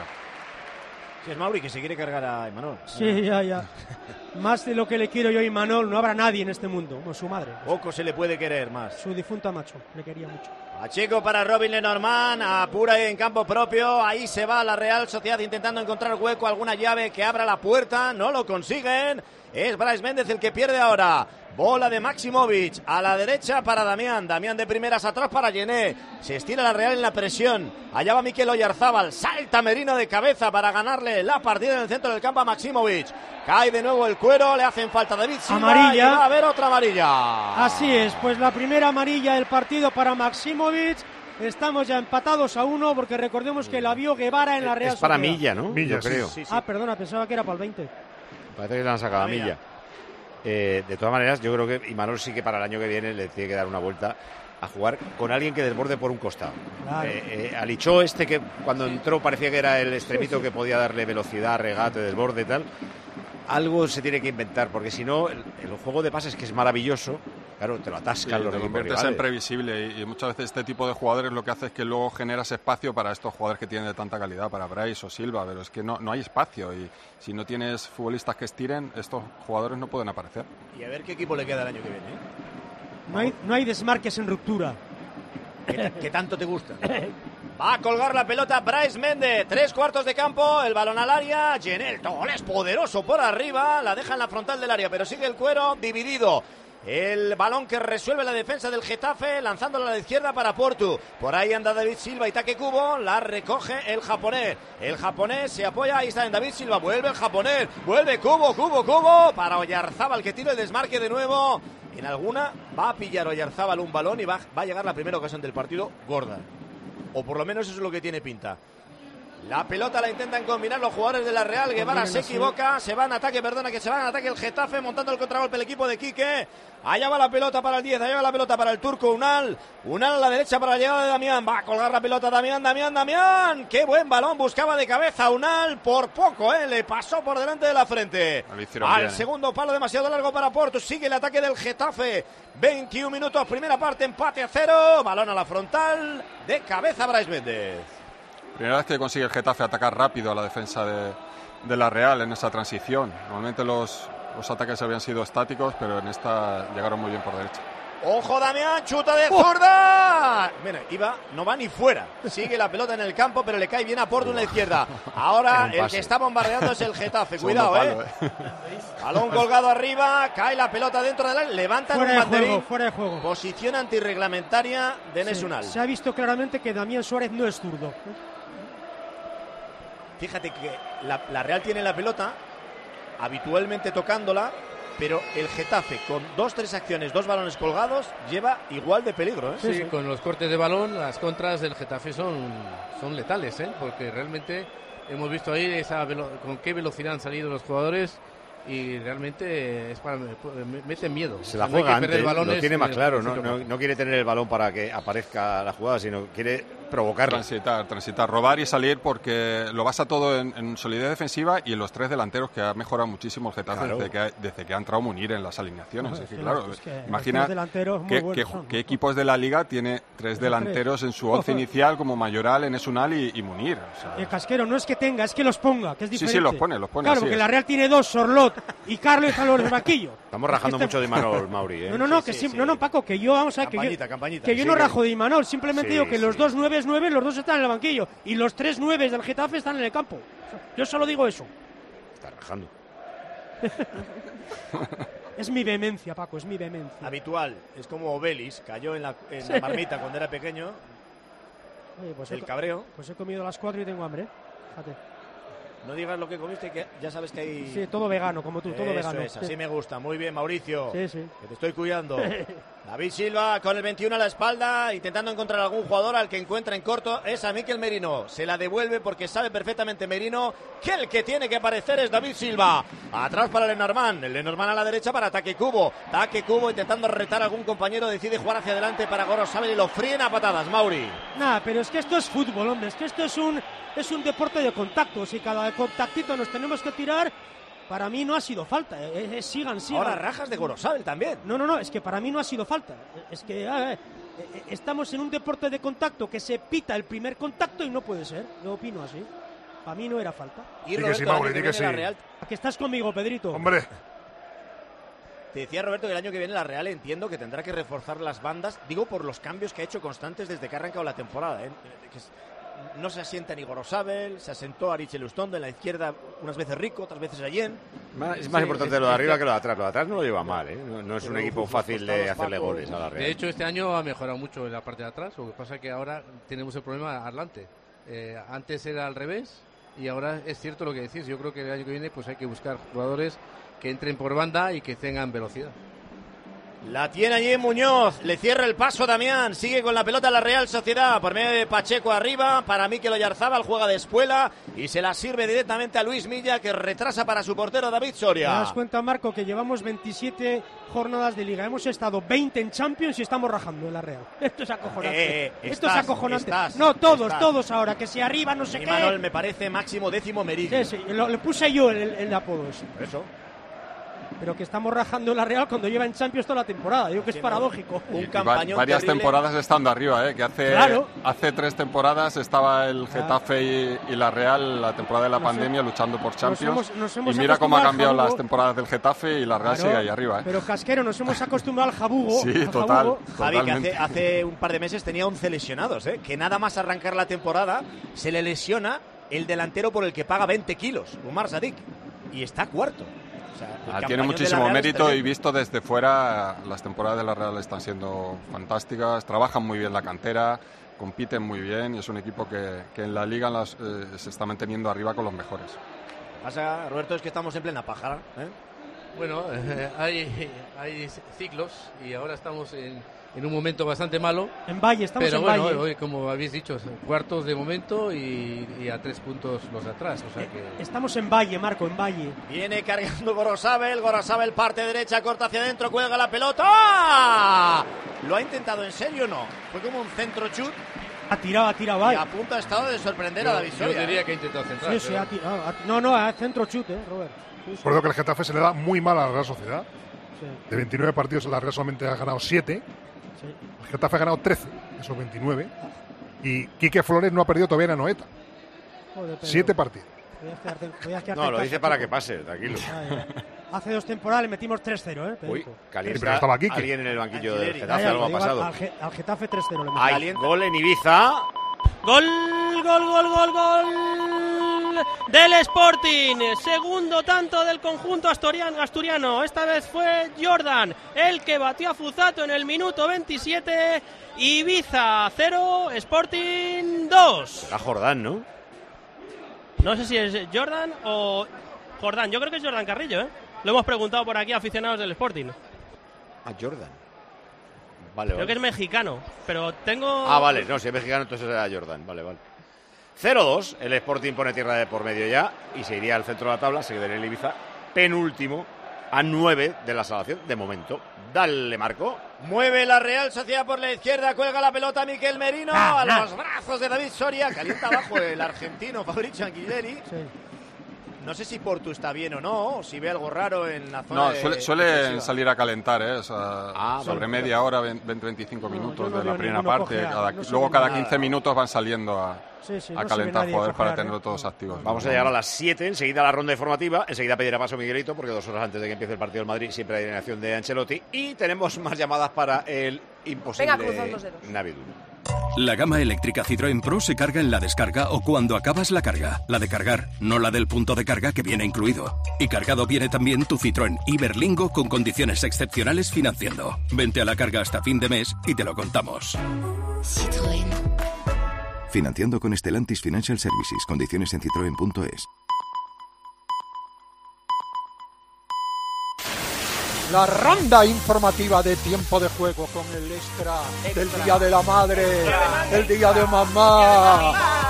Sí, es Mauri que se quiere cargar a Imanol. Sí, ya. Más de lo que le quiero yo a Imanol, no habrá nadie en este mundo, como su madre. Poco se le puede querer más. Su difunta macho, le quería mucho. Pacheco para Robin Lenormand, apura en campo propio, ahí se va la Real Sociedad intentando encontrar hueco, alguna llave que abra la puerta, no lo consiguen. Es Brais Méndez el que pierde ahora. Bola de Maximovic a la derecha para Damián de primeras atrás para Gené, se estira la Real en la presión, allá va Mikel Oyarzábal, salta Merino de cabeza para ganarle la partida en el centro del campo a Maximovic, cae de nuevo el cuero, le hacen falta a David Silva amarilla. Y va a haber otra amarilla. Así es, pues la primera amarilla del partido para Maximovic. Estamos ya empatados a 1 porque recordemos que la vio Guevara en la Real Es para Sociedad. Milla, ¿no? Milla, yo creo. sí. Perdona, pensaba que era para el 20. Parece que le han sacado a Milla. De todas maneras, yo creo que Imanol sí que para el año que viene le tiene que dar una vuelta a jugar con alguien que desborde por un costado. Claro. Alichó que cuando entró parecía que era el extremito que podía darle velocidad, regate, desborde y tal. Algo se tiene que inventar, porque si no, el juego de pases, que es maravilloso, claro, te lo atascan los te equipos conviertes rivales. en previsible, y muchas veces este tipo de jugadores lo que hace es que luego generas espacio para estos jugadores que tienen de tanta calidad, para Brais o Silva, pero es que no hay espacio, y si no tienes futbolistas que estiren, estos jugadores no pueden aparecer. Y a ver qué equipo le queda el año que viene. No hay desmarques en ruptura. ¿Qué tanto te gusta? Va a colgar la pelota Brais Méndez, 3/4 de campo, el balón al área, Genel Tol es poderoso por arriba, la deja en la frontal del área, pero sigue el cuero dividido. El balón que resuelve la defensa del Getafe, lanzándolo a la izquierda para Portu. Por ahí anda David Silva y Take Kubo, la recoge el japonés. El japonés se apoya, ahí está en David Silva, vuelve el japonés, vuelve Kubo, para Oyarzábal que tira el desmarque de nuevo. En alguna va a pillar Oyarzábal un balón y va a llegar la primera ocasión del partido gorda. O por lo menos eso es lo que tiene pinta. La pelota la intentan combinar los jugadores de la Real. Guevara se equivoca, se va en ataque el Getafe, montando el contragolpe el equipo de Quique. Allá va la pelota para el 10, allá va la pelota para el turco Unal a la derecha para la llegada de Damián. Va a colgar la pelota Damián. Qué buen balón buscaba de cabeza Unal, por poco, le pasó por delante de la frente. Al segundo palo, demasiado largo para Porto. Sigue el ataque del Getafe. 21 minutos, primera parte, empate a 0. Balón a la frontal, de cabeza Brais Méndez. Primera vez que consigue el Getafe atacar rápido a la defensa de la Real en esa transición. Normalmente los ataques habían sido estáticos, pero en esta llegaron muy bien por derecha. ¡Ojo, Damián! ¡Chuta de zurda! Mira, no va ni fuera. Sigue la pelota en el campo, pero le cae bien a Porto en la izquierda. Ahora el que está bombardeando es el Getafe. Cuidado, Balón colgado arriba, cae la pelota dentro del área, levantan un banderín. Fuera de juego. Posición antirreglamentaria de Enes Unal. Se ha visto claramente que Damián Suárez no es zurdo. Fíjate que la Real tiene la pelota, habitualmente tocándola, pero el Getafe, con 2-3 acciones, 2 balones colgados, lleva igual de peligro. Sí, con los cortes de balón, las contras del Getafe son letales, porque realmente hemos visto ahí con qué velocidad han salido los jugadores y realmente meten miedo. Se la juega antes, lo tiene más claro, no quiere tener el balón para que aparezca la jugada, sino quiere provocarla. Transitar, robar y salir, porque lo basa todo en solidez defensiva y en los 3 delanteros, que ha mejorado muchísimo el Getafe desde que ha entrado Munir en las alineaciones. Imagina qué equipos de la Liga tiene 3 delanteros en su 11 inicial, como Mayoral, Enes Unal y Munir. Casquero, no es que tenga, es que los ponga, que es diferente. Sí, los pone. Claro, porque la Real tiene 2, Sorlot y Carlos y los del banquillo. Estamos rajando mucho de Imanol, Mauri. Paco, que yo, vamos a ver, que yo no rajo de Imanol, simplemente digo que los 2 9, los 2 están en el banquillo y los 3 9 del Getafe están en el campo. Yo solo digo eso. Está rajando. Es mi vehemencia, Paco, es mi vehemencia. Habitual, es como Obelis, cayó en la marmita cuando era pequeño. Oye, pues el cabreo. Pues he comido a las 4 y tengo hambre. Fíjate. No digas lo que comiste, que ya sabes que hay... Sí, todo vegano, como tú, todo vegano. Eso es, así me gusta. Muy bien, Mauricio. Sí. Que te estoy cuidando. David Silva con el 21 a la espalda, intentando encontrar algún jugador al que encuentra en corto. Es a Mikel Merino. Se la devuelve porque sabe perfectamente Merino que el que tiene que aparecer es David Silva. Atrás para Lenormand. El Lenormand a la derecha para Take Kubo. Take Kubo intentando retar a algún compañero. Decide jugar hacia adelante para Gorosabel y lo fríen a patadas, Mauri. Nah, pero es que esto es fútbol, hombre. Es que esto es un deporte de contactos y cada contactito nos tenemos que tirar. Para mí no ha sido falta, sigan. Ahora rajas de Gorosabel también. No, es que para mí no ha sido falta. Es que estamos en un deporte de contacto que se pita el primer contacto y no puede ser. Yo opino así. Para mí no era falta. Y Roberto, Mauri, que sí. ¿A que estás conmigo, Pedrito? Hombre. Te decía Roberto que el año que viene la Real entiendo que tendrá que reforzar las bandas, digo por los cambios que ha hecho constantes desde que ha arrancado la temporada. No se asienta ni Gorosabel, se asentó Arichel Ustondo en la izquierda, unas veces Rico, otras veces Allén. Es más importante lo de arriba que lo de atrás. Lo de atrás no lo lleva mal, no es un equipo fácil de hacerle goles a la Real. De hecho, este año ha mejorado mucho en la parte de atrás, lo que pasa es que ahora tenemos el problema adelante. Antes era al revés y ahora es cierto lo que decís. Yo creo que el año que viene pues hay que buscar jugadores que entren por banda y que tengan velocidad. La tiene allí Muñoz, le cierra el paso Damián, sigue con la pelota la Real Sociedad, por medio de Pacheco arriba, para Mikel Oyarzábal, juega de espuela y se la sirve directamente a Luis Milla, que retrasa para su portero David Soria. ¿Te das cuenta, Marco, que llevamos 27 jornadas de Liga, hemos estado 20 en Champions y estamos rajando en la Real? Esto es acojonante. Esto es acojonante. Todos ahora, que si arriba no sé qué. Manuel, me parece máximo 10º Merino. Sí, le puse yo el apodo. Eso. Pero que estamos rajando en la Real cuando lleva en Champions toda la temporada. Digo que es paradójico. Un campañón varias terrible. Temporadas estando arriba, que hace 3 temporadas estaba el Getafe y la Real, la temporada de la pandemia, luchando por Champions. Nos hemos y mira cómo ha cambiado las temporadas del Getafe y la Real sigue ahí arriba. Pero Casquero, nos hemos acostumbrado al jabugo. Sí, total. Javi, que hace un par de meses tenía 11 lesionados, que nada más arrancar la temporada se le lesiona el delantero por el que paga 20 kilos, Umar Sadik, y está cuarto. Tiene muchísimo mérito y visto desde fuera las temporadas de la Real están siendo fantásticas, trabajan muy bien la cantera, compiten muy bien y es un equipo que en la Liga se está manteniendo arriba con los mejores. Lo que pasa, Roberto, es que estamos en plena paja, Bueno, hay ciclos y ahora estamos en un momento bastante malo. En Valle, estamos en Valle. Valle. Hoy, como habéis dicho, cuartos de momento y a 3 puntos los de atrás. O sea que... Estamos en Valle, Marco, en Valle. Viene cargando Gorosabel parte derecha, corta hacia adentro, cuelga la pelota. ¡Ah! ¿Lo ha intentado en serio o no? Fue como un centro chut. Ha tirado y a punto ha estado de sorprender a David Soria. Yo diría que ha intentado centrar. Sí, ha tirado. No, a centro chut, Robert. Recuerdo que el Getafe se le da muy mal a la Real Sociedad. Sí. De 29 partidos, la Real solamente ha ganado 7. Sí. El Getafe ha ganado 13, esos 29. Y Quique Flores no ha perdido todavía en Anoeta. Joder, 7 partidos. No, lo dice para que pase, tranquilo. Hace 2 temporadas le metimos 3-0, ¿eh? Uy, calienta pero estaba aquí, alguien en el banquillo del Getafe, algo ha pasado. Al Getafe 3-0 le metimos. Hay gol en Ibiza. Gol del Sporting. Segundo tanto del conjunto asturiano. Esta vez fue Jordan el que batió a Fuzato en el minuto 27. Ibiza 0, Sporting 2. Era Jordán, ¿no? No sé si es Jordan o Jordán. Yo creo que es Jordan Carrillo, ¿eh? Lo hemos preguntado por aquí a aficionados del Sporting. A Jordan. Vale, Creo que es mexicano, pero tengo... vale, no, si es mexicano entonces era Jordan, vale. 0-2, el Sporting pone tierra de por medio ya y se iría al centro de la tabla, se quedaría el Ibiza penúltimo a 9 de la salvación de momento. Dale, Marco. Mueve la Real Sociedad por la izquierda, cuelga la pelota Miquel Merino a los brazos de David Soria, calienta abajo el argentino Fabrizio Anguilleri. Sí. No sé si Portu está bien o no, o si ve algo raro en la zona. No, suelen salir a calentar, ¿eh? O sea, sobre media hora, 20-25 minutos de la primera parte. Luego cada 15 minutos van saliendo a calentar poder para tenerlo todos activos. Vamos a llegar a las 7, enseguida la ronda informativa, enseguida pedirá paso Miguelito, porque 2 horas antes de que empiece el partido del Madrid siempre hay alineación de Ancelotti. Y tenemos más llamadas para el imposible Navidul. La gama eléctrica Citroën Pro se carga en la descarga o cuando acabas la carga. La de cargar, no la del punto de carga que viene incluido. Y cargado viene también tu Citroën Iberlingo con condiciones excepcionales financiando. Vente a la carga hasta fin de mes y te lo contamos. Citroën. Financiando con Stellantis Financial Services. Condiciones en citroen.es. La ronda informativa de tiempo de juego con el extra del Día de la Madre, el Día de Mamá.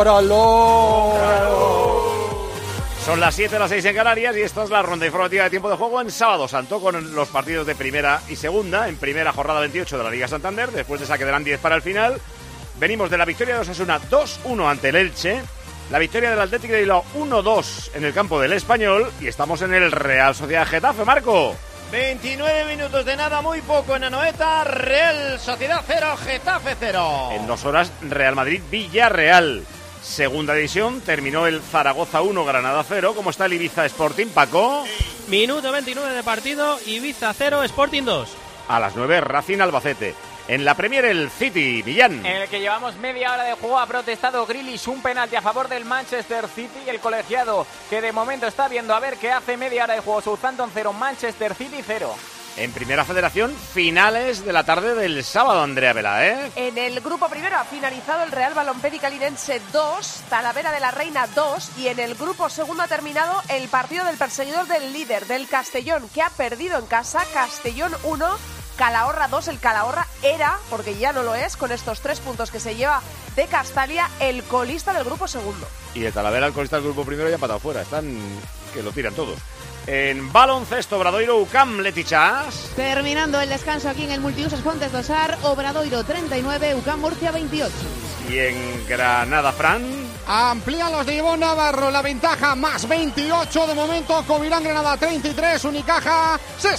¡Cómpralo! Son las 7, las 6 en Canarias y esta es la ronda informativa de tiempo de juego en Sábado Santo con los partidos de primera y segunda. En primera jornada 28 de la Liga Santander, después de esa quedarán 10 para el final. Venimos de la victoria de Osasuna 2-1 ante el Elche. La victoria del Athletic de Bilbao 1-2 en el campo del Español. Y estamos en el Real Sociedad Getafe, Marco. 29 minutos de nada, muy poco en Anoeta. Real Sociedad 0, Getafe 0. En 2 horas, Real Madrid Villarreal. Segunda división, terminó el Zaragoza 1, Granada 0. ¿Cómo está el Ibiza Sporting, Paco? Minuto 29 de partido, Ibiza 0, Sporting 2. A las 9, Racing Albacete. En la Premier, el City, Millán. En el que llevamos media hora de juego ha protestado Grealish, un penalti a favor del Manchester City y el colegiado que de momento está viendo a ver qué hace. Media hora de juego, Southampton 0, Manchester City 0. En Primera Federación, finales de la tarde del sábado, Andrea Vela, ¿eh? En el grupo primero ha finalizado el Real Balompédic Calinense 2, Talavera de la Reina 2 y en el grupo segundo ha terminado el partido del perseguidor del líder, del Castellón, que ha perdido en casa, Castellón 1, Calahorra 2, el Calahorra era, porque ya no lo es, con estos 3 puntos que se lleva de Castalia, el colista del grupo segundo. Y el Talavera, el colista del grupo primero, ya ha patado fuera. Están que lo tiran todos. En baloncesto, Obradoiro, UCAM, Letichas. Terminando el descanso aquí en el Multiusos Fontes Dosar, Obradoiro 39, UCAM Murcia 28. Y en Granada, Fran. Amplían los de Ivonne Navarro la ventaja, más 28 de momento. Covirán Granada 33, Unicaja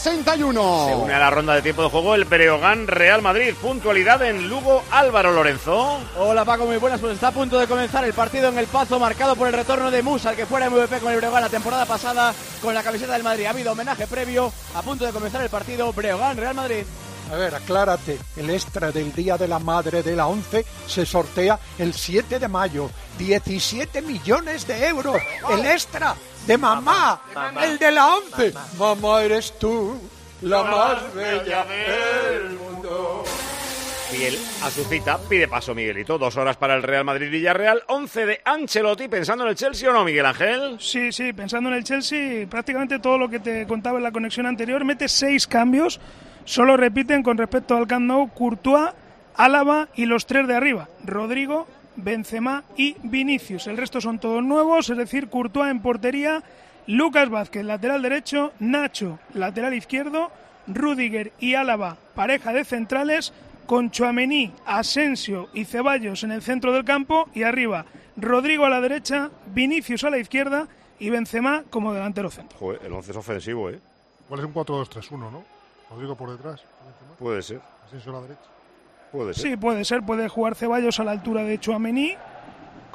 61. Se une a la ronda de tiempo de juego el Breogán Real Madrid. Puntualidad en Lugo, Álvaro Lorenzo. Hola Paco, muy buenas. Pues está a punto de comenzar el partido en el Pazo, marcado por el retorno de Musa, el que fuera MVP con el Breogán la temporada pasada con la camiseta del Madrid. Ha habido homenaje previo, a punto de comenzar el partido Breogán Real Madrid. A ver, aclárate, el extra del Día de la Madre de la 11 se sortea el 7 de mayo. 17 millones de euros. El extra de mamá, el de la 11. Mamá, eres tú, la más bella del mundo. Fiel a su cita, pide paso Miguelito. 2 horas para el Real Madrid Villarreal, 11 de Ancelotti. ¿Pensando en el Chelsea o no, Miguel Ángel? Sí, pensando en el Chelsea, prácticamente todo lo que te contaba en la conexión anterior. Mete 6 cambios. Solo repiten con respecto al Camp Nou Courtois, Álava y los 3 de arriba, Rodrigo, Benzema y Vinicius. El resto son todos nuevos, es decir, Courtois en portería, Lucas Vázquez, lateral derecho, Nacho, lateral izquierdo, Rüdiger y Álava, pareja de centrales, con Tchouaméni, Asensio y Ceballos en el centro del campo y arriba, Rodrigo a la derecha, Vinicius a la izquierda y Benzema como delantero centro. Joder, el 11 es ofensivo, ¿eh? ¿Cuál es un 4-2-3-1, no? Rodrigo por detrás. Puede ser. Asensio a la derecha. Puede ser. Sí, puede ser. Puede jugar Ceballos a la altura de Tchouaméni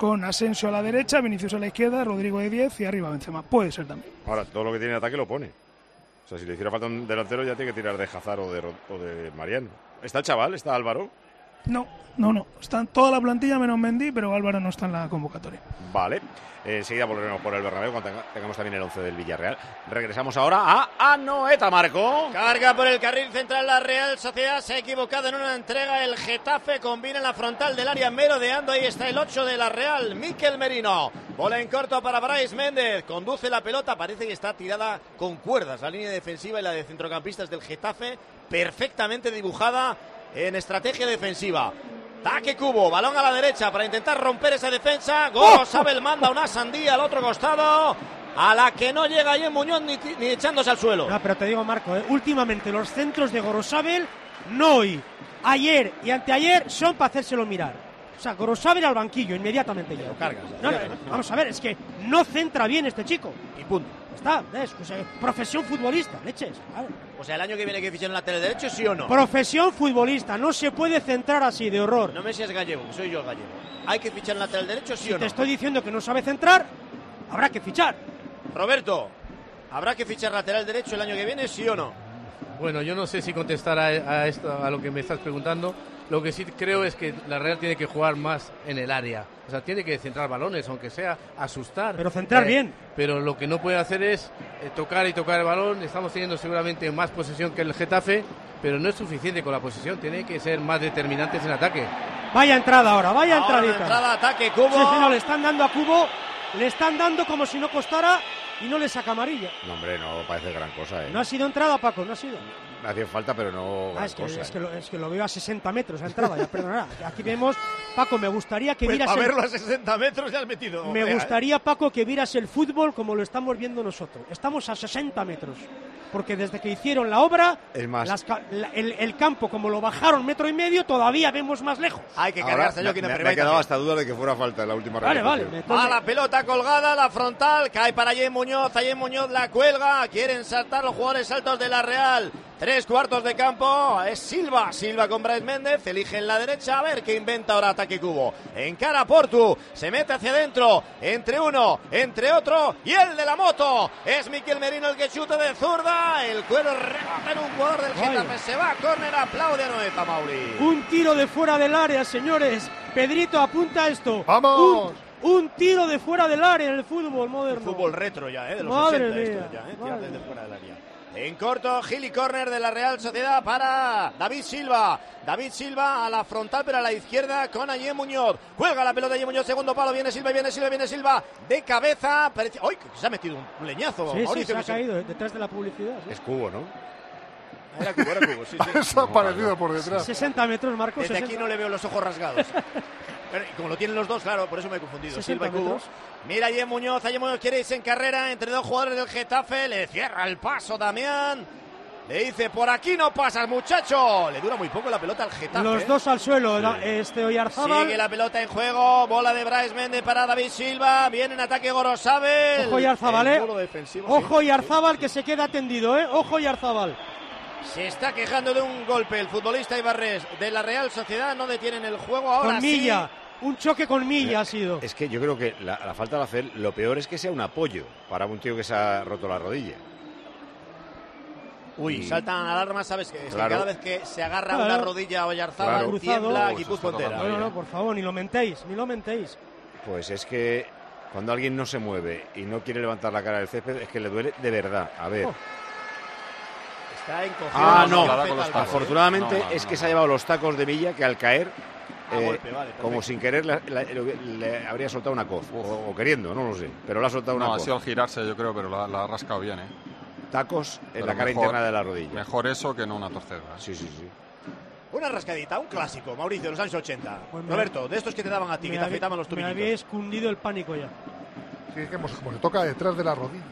con Asensio a la derecha, Vinicius a la izquierda, Rodrigo de 10 y arriba Benzema. Puede ser también. Ahora, todo lo que tiene en ataque lo pone. O sea, si le hiciera falta un delantero ya tiene que tirar de Hazard o de Mariano. ¿Está el chaval? ¿Está Álvaro? No. Está toda la plantilla menos Mendy, pero Álvaro no está en la convocatoria. Vale. Enseguida volveremos por el Bernabéu cuando tengamos también el 11 del Villarreal. Regresamos ahora a Anoeta, Marco. Carga por el carril central la Real Sociedad. Se ha equivocado en una entrega. El Getafe combina en la frontal del área merodeando. Ahí está el 8 de la Real, Mikel Merino. Bola en corto para Brais Méndez. Conduce la pelota. Parece que está tirada con cuerdas. La línea defensiva y la de centrocampistas del Getafe. Perfectamente dibujada en estrategia defensiva. Taque Cubo, balón a la derecha para intentar romper esa defensa. Gorosabel manda una sandía al otro costado, a la que no llega Jen Muñoz ni echándose al suelo. No, pero te digo, Marco, últimamente los centros de Gorosabel, no hoy, ayer y anteayer, son para hacérselo mirar. O sea, Gorosabel al banquillo, inmediatamente ya. Lo cargas. Vamos a ver, es que no centra bien este chico. Y punto. Está, ¿ves? O sea, profesión futbolista, leches. Vale. O sea, el año que viene que fichen en lateral derecho, ¿sí o no? Profesión futbolista, no se puede centrar así, de horror. No me seas gallego, que soy yo gallego. ¿Hay que fichar en lateral derecho, sí o no? Te estoy diciendo que no sabe centrar, habrá que fichar. Roberto, ¿habrá que fichar lateral derecho el año que viene, sí o no? Bueno, yo no sé si contestar a lo que me estás preguntando. Lo que sí creo es que la Real tiene que jugar más en el área. O sea, tiene que centrar balones, aunque sea asustar. Pero centrar bien. Pero lo que no puede hacer es tocar el balón. Estamos teniendo seguramente más posesión que el Getafe, pero no es suficiente con la posesión. Tiene que ser más determinantes en ataque. Vaya entrada ahora, entradita. Entrada, ataque, Cubo. Sí, no, le están dando a Cubo, le están dando como si no costara y no le saca amarilla. No, hombre, no parece gran cosa, No ha sido entrada, Paco, no ha sido. Me hacía falta, pero no gran cosa. Es que lo veo a 60 metros a entrada, ya perdonará. Aquí vemos, Paco, me gustaría que vieras... A verlo a 60 metros ya has metido. Me gustaría, Paco, que vieras el fútbol como lo estamos viendo nosotros. Estamos a 60 metros. Porque desde que hicieron la obra, es más, el campo, como lo bajaron 1,5 metros, todavía vemos más lejos. Hay que cargarse. Me ha quedado hasta duda de que fuera falta en la última Vale. La pelota colgada, la frontal, cae para Jen Muñoz. A Jen Muñoz la cuelga. Quieren saltar los jugadores altos de la Real. 3/4 de campo, es Silva con Brais Méndez, elige en la derecha, a ver qué inventa ahora ataque Cubo. Encara Portu, se mete hacia adentro, entre uno, entre otro, y el de la moto, es Mikel Merino el que chuta de zurda, el cuero rebota en un jugador del Getafe, se va a córner, aplaude a Anoeta, Mauri. Un tiro de fuera del área, señores, Pedrito apunta esto. ¡Vamos! Un tiro de fuera del área en el fútbol moderno. El fútbol retro ya, de los Madre 80 mía, esto ya, tirar desde fuera del área. En corto, Gil y córner de la Real Sociedad para David Silva. David Silva a la frontal, pero a la izquierda con Jen Muñoz. Cuelga la pelota Jen Muñoz, segundo palo, viene Silva de cabeza. ¡Ay, que se ha metido un leñazo! Sí, Mauricio, se ha caído detrás de la publicidad. ¿Sí? Es Cubo, ¿no? Era Cubo, sí. Se ha aparecido por detrás. 60 metros, Marcos. Desde aquí no le veo los ojos rasgados. Pero, como lo tienen los dos, claro, por eso me he confundido. Silva y Cubo. Mira a Jen Muñoz quiere irse en carrera entre dos jugadores del Getafe, le cierra el paso Damián, le dice, por aquí no pasas, muchacho. Le dura muy poco la pelota al Getafe. Los dos al suelo, Oyarzábal. Sigue la pelota en juego, bola de Brais Méndez para David Silva, viene en ataque Gorosabel. Ojo Oyarzábal, Ojo Oyarzábal que se queda tendido, Ojo Oyarzábal. Se está quejando de un golpe el futbolista Ibarres de la Real Sociedad, no detienen el juego ahora. Con Milla. Sí. Un choque con Milla ha sido. Es que yo creo que la falta de hacer, lo peor es que sea un apoyo para un tío que se ha roto la rodilla. Uy, saltan alarmas, ¿sabes? Que cada vez que se agarra una rodilla a Oyarzábal, tiembla tiembla Guipúzcoa. No, por favor, ni lo mentéis. Pues es que cuando alguien no se mueve y no quiere levantar la cara del césped, es que le duele de verdad. A ver. Está encogido. Afortunadamente es que se ha llevado los tacos de Villa, que al caer, como sin querer, le habría soltado una coz. O queriendo, no lo sé. Pero le ha soltado una coz. No, ha sido al girarse, yo creo, pero la ha rascado bien, Tacos en la cara interna de la rodilla. Mejor eso que no una torcedura. Sí. Una rascadita, un clásico, Mauricio, de los años 80. Pues Roberto, de estos que te daban a ti, que te afeitaban los tubitos. Me había escondido el pánico ya. Sí, es que como se toca detrás de la rodilla.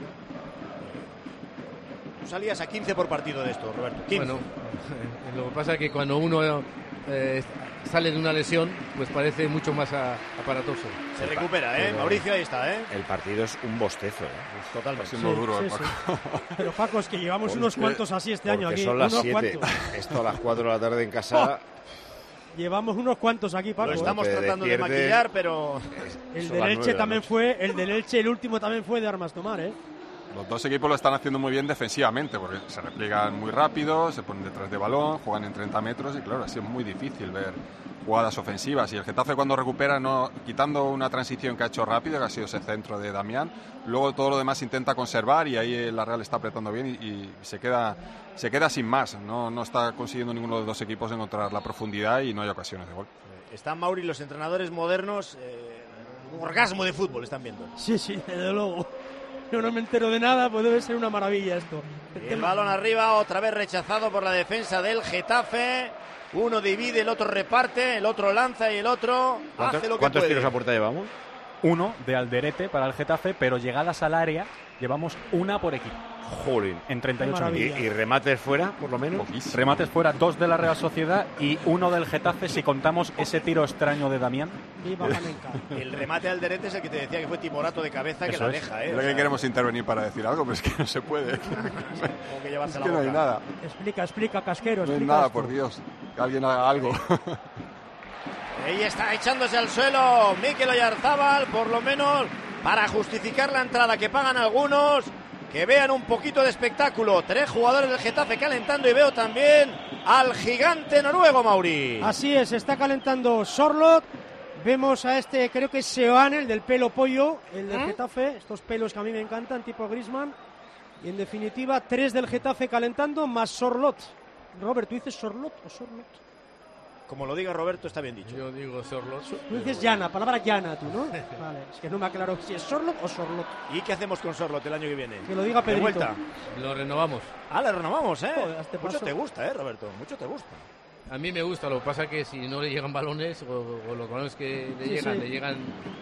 Salías a 15 por partido de esto, Roberto. 15. Bueno, lo que pasa es que cuando uno sale de una lesión, pues parece mucho más aparatoso. Se recupera, Mauricio, ahí está, El partido es un bostezo, Totalmente. Siendo duro, Paco. Pero Paco, es que llevamos unos cuantos así este año aquí. Son las 7. Esto a las 4 de la tarde en casa. Llevamos unos cuantos aquí, Paco. Lo estamos tratando de maquillar, pero... El del Elche también fue, el último también fue de armas tomar, ¿eh? Los dos equipos lo están haciendo muy bien defensivamente, porque se repliegan muy rápido, se ponen detrás de balón, juegan en 30 metros y claro, así es muy difícil ver jugadas ofensivas. Y el Getafe cuando recupera, quitando una transición que ha hecho rápido, que ha sido ese centro de Damián, luego todo lo demás intenta conservar y ahí la Real está apretando bien y se queda sin más. No está consiguiendo ninguno de los dos equipos encontrar la profundidad y no hay ocasiones de gol. Están Mauri, los entrenadores modernos, un orgasmo de fútbol están viendo. Sí, desde luego. Yo no me entero de nada, pues debe ser una maravilla esto. El balón arriba, otra vez rechazado por la defensa del Getafe. Uno divide, el otro reparte, el otro lanza y el otro hace lo que puede. ¿Cuántos tiros a puerta llevamos? 1 de Alderete para el Getafe, pero llegadas al área llevamos 1 por equipo. Jolín. En 38 minutos. ¿Y remates fuera, por lo menos? Remates fuera, 2 de la Real Sociedad y 1 del Getafe, si contamos ese tiro extraño de Damián. El remate al Derete es el que te decía que fue timorato de cabeza que Eso la es. deja, Creo que queremos intervenir para decir algo, pero es que no se puede. Es que no hay nada. Explica, Casquero. No hay nada, por Dios. Que alguien haga algo. Ahí está echándose al suelo Mikel Oyarzábal, por lo menos para justificar la entrada que pagan algunos. Que vean un poquito de espectáculo. 3 jugadores del Getafe calentando y veo también al gigante noruego, Mauri. Así es, está calentando Sorloth. Vemos a este, creo que es Seoane, el del pelo pollo, el del Getafe. Estos pelos que a mí me encantan, tipo Griezmann. Y en definitiva, 3 del Getafe calentando, más Sorloth. Robert, ¿tú dices Sorloth o Sorloth? Como lo diga Roberto, está bien dicho. Yo digo Sorloth. Tú dices Llana, palabra llana, tú, ¿no? Vale, es que no me aclaro si es Sorloth o Sorloth. ¿Y qué hacemos con Sorloth el año que viene? Que lo diga Pedrito. De vuelta. Lo renovamos. Lo renovamos, ¿eh? Joder, mucho te gusta, Roberto, mucho te gusta. A mí me gusta, lo que pasa es que si no le llegan balones o los balones que le llegan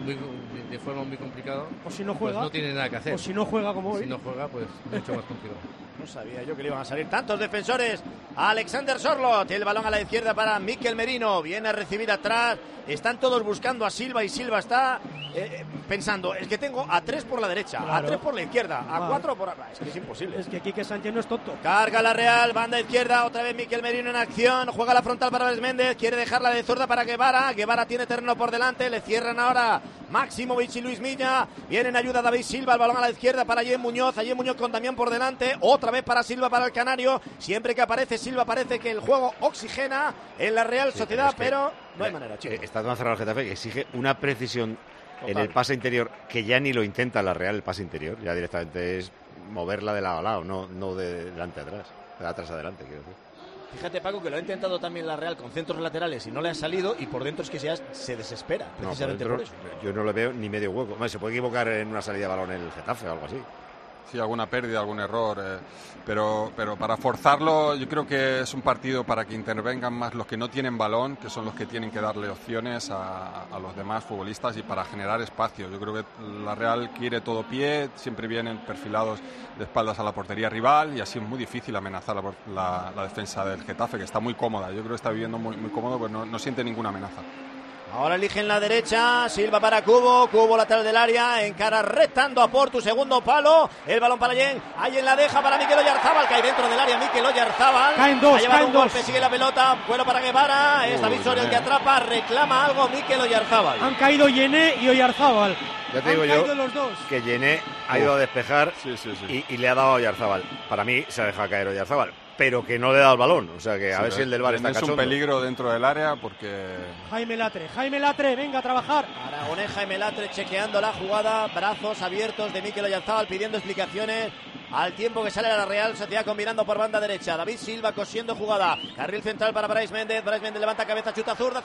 de forma muy complicada, o si no juega, pues no tiene nada que hacer. O si no juega como hoy. Si no juega, pues mucho más complicado. No sabía yo que le iban a salir tantos defensores. Alexander Sorloth, el balón a la izquierda para Mikel Merino, viene a recibir atrás. Están todos buscando a Silva y Silva está pensando, es que tengo a 3 por la derecha, a 3 por la izquierda, a 4 por... Es que es imposible. Es que Quique Sánchez no es tonto. Carga la Real, banda izquierda, otra vez Mikel Merino en acción, juega la frontal para Alex Méndez, quiere dejarla de zurda para Guevara tiene terreno por delante, le cierran ahora Maximovic y Luis Milla, vienen ayuda David Silva, el balón a la izquierda para Ayer Muñoz con Damián por delante, otra vez para Silva, para el Canario, siempre que aparece Silva parece que el juego oxigena en la Real Sociedad, pero no hay manera, chicos. Está tan cerrado el Getafe que exige una precisión total en el pase interior que ya ni lo intenta la Real, el pase interior, ya directamente es moverla de lado a lado, no de delante a atrás, de atrás a adelante, quiero decir. Fíjate, Paco, que lo ha intentado también la Real con centros laterales y no le ha salido, y por dentro es que se desespera, precisamente por eso. Yo no le veo ni medio hueco. Se puede equivocar en una salida de balón el Getafe o algo así. Sí, alguna pérdida, algún error, pero para forzarlo yo creo que es un partido para que intervengan más los que no tienen balón, que son los que tienen que darle opciones a los demás futbolistas y para generar espacio. Yo creo que la Real quiere todo pie, siempre vienen perfilados de espaldas a la portería rival y así es muy difícil amenazar la defensa del Getafe, que está muy cómoda. Yo creo que está viviendo muy, muy cómodo, pues no siente ninguna amenaza. Ahora elige en la derecha, Silva para Cubo lateral del área, encara retando a Portu, segundo palo, el balón para Allen, Allen la deja para Mikel Oyarzábal, cae dentro del área Mikel Oyarzábal, caen dos, golpe, sigue la pelota, vuelo para Guevara, es David Soria el que atrapa, reclama algo Mikel Oyarzábal. Han caído Yené y Oyarzábal. Ya te digo yo que Yené ha ido a despejar y le ha dado a Oyarzábal. Para mí se ha dejado caer Oyarzábal, pero que no le ha dado el balón. O sea que a ver si el del VAR está cachondo. Es un peligro dentro del área porque... Jaime Latre, venga a trabajar. Aragonés, Jaime Latre chequeando la jugada, brazos abiertos de Mikel Oyarzábal pidiendo explicaciones al tiempo que sale a la Real Sociedad combinando por banda derecha. David Silva cosiendo jugada, carril central para Brais Méndez levanta cabeza, chuta zurda,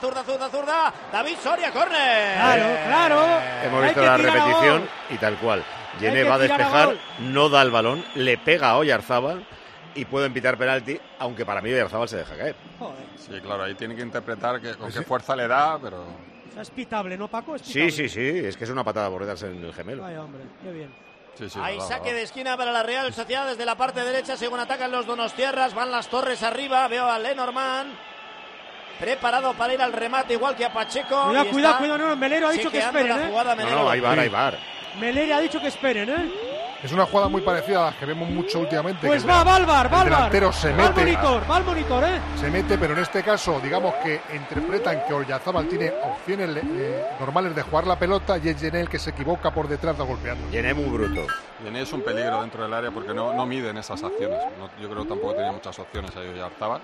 David Soria, córner. Claro. Hemos visto la repetición y tal cual. Yené va a despejar, no da el balón, le pega a Oyarzábal y pueden pitar penalti, aunque para mí Oyarzábal se deja caer. Joder. Sí, claro, ahí tiene que interpretar con qué fuerza le da, pero... O sea, es pitable, ¿no, Paco? Sí, es que es una patada por darse en el gemelo. Vaya, hombre, qué bien. Hay saque de esquina para la Real Sociedad desde la parte derecha, según atacan los donostiarras, van las torres arriba, veo a Lenormand preparado para ir al remate igual que a Pacheco. Cuidado, no, Melero ha dicho que esperen, No, hay VAR. Melero ha dicho que esperen, Es una jugada muy parecida a las que vemos mucho últimamente. Pues que va Valvar, el delantero se mete. Va al monitor, Se mete, pero en este caso, digamos que interpretan que Oyarzábal tiene opciones normales de jugar la pelota y es Gené el que se equivoca por detrás de golpeando. Gené muy bruto. Gené es un peligro dentro del área porque no miden esas acciones. Yo creo que tampoco tenía muchas opciones ahí Oyarzábal.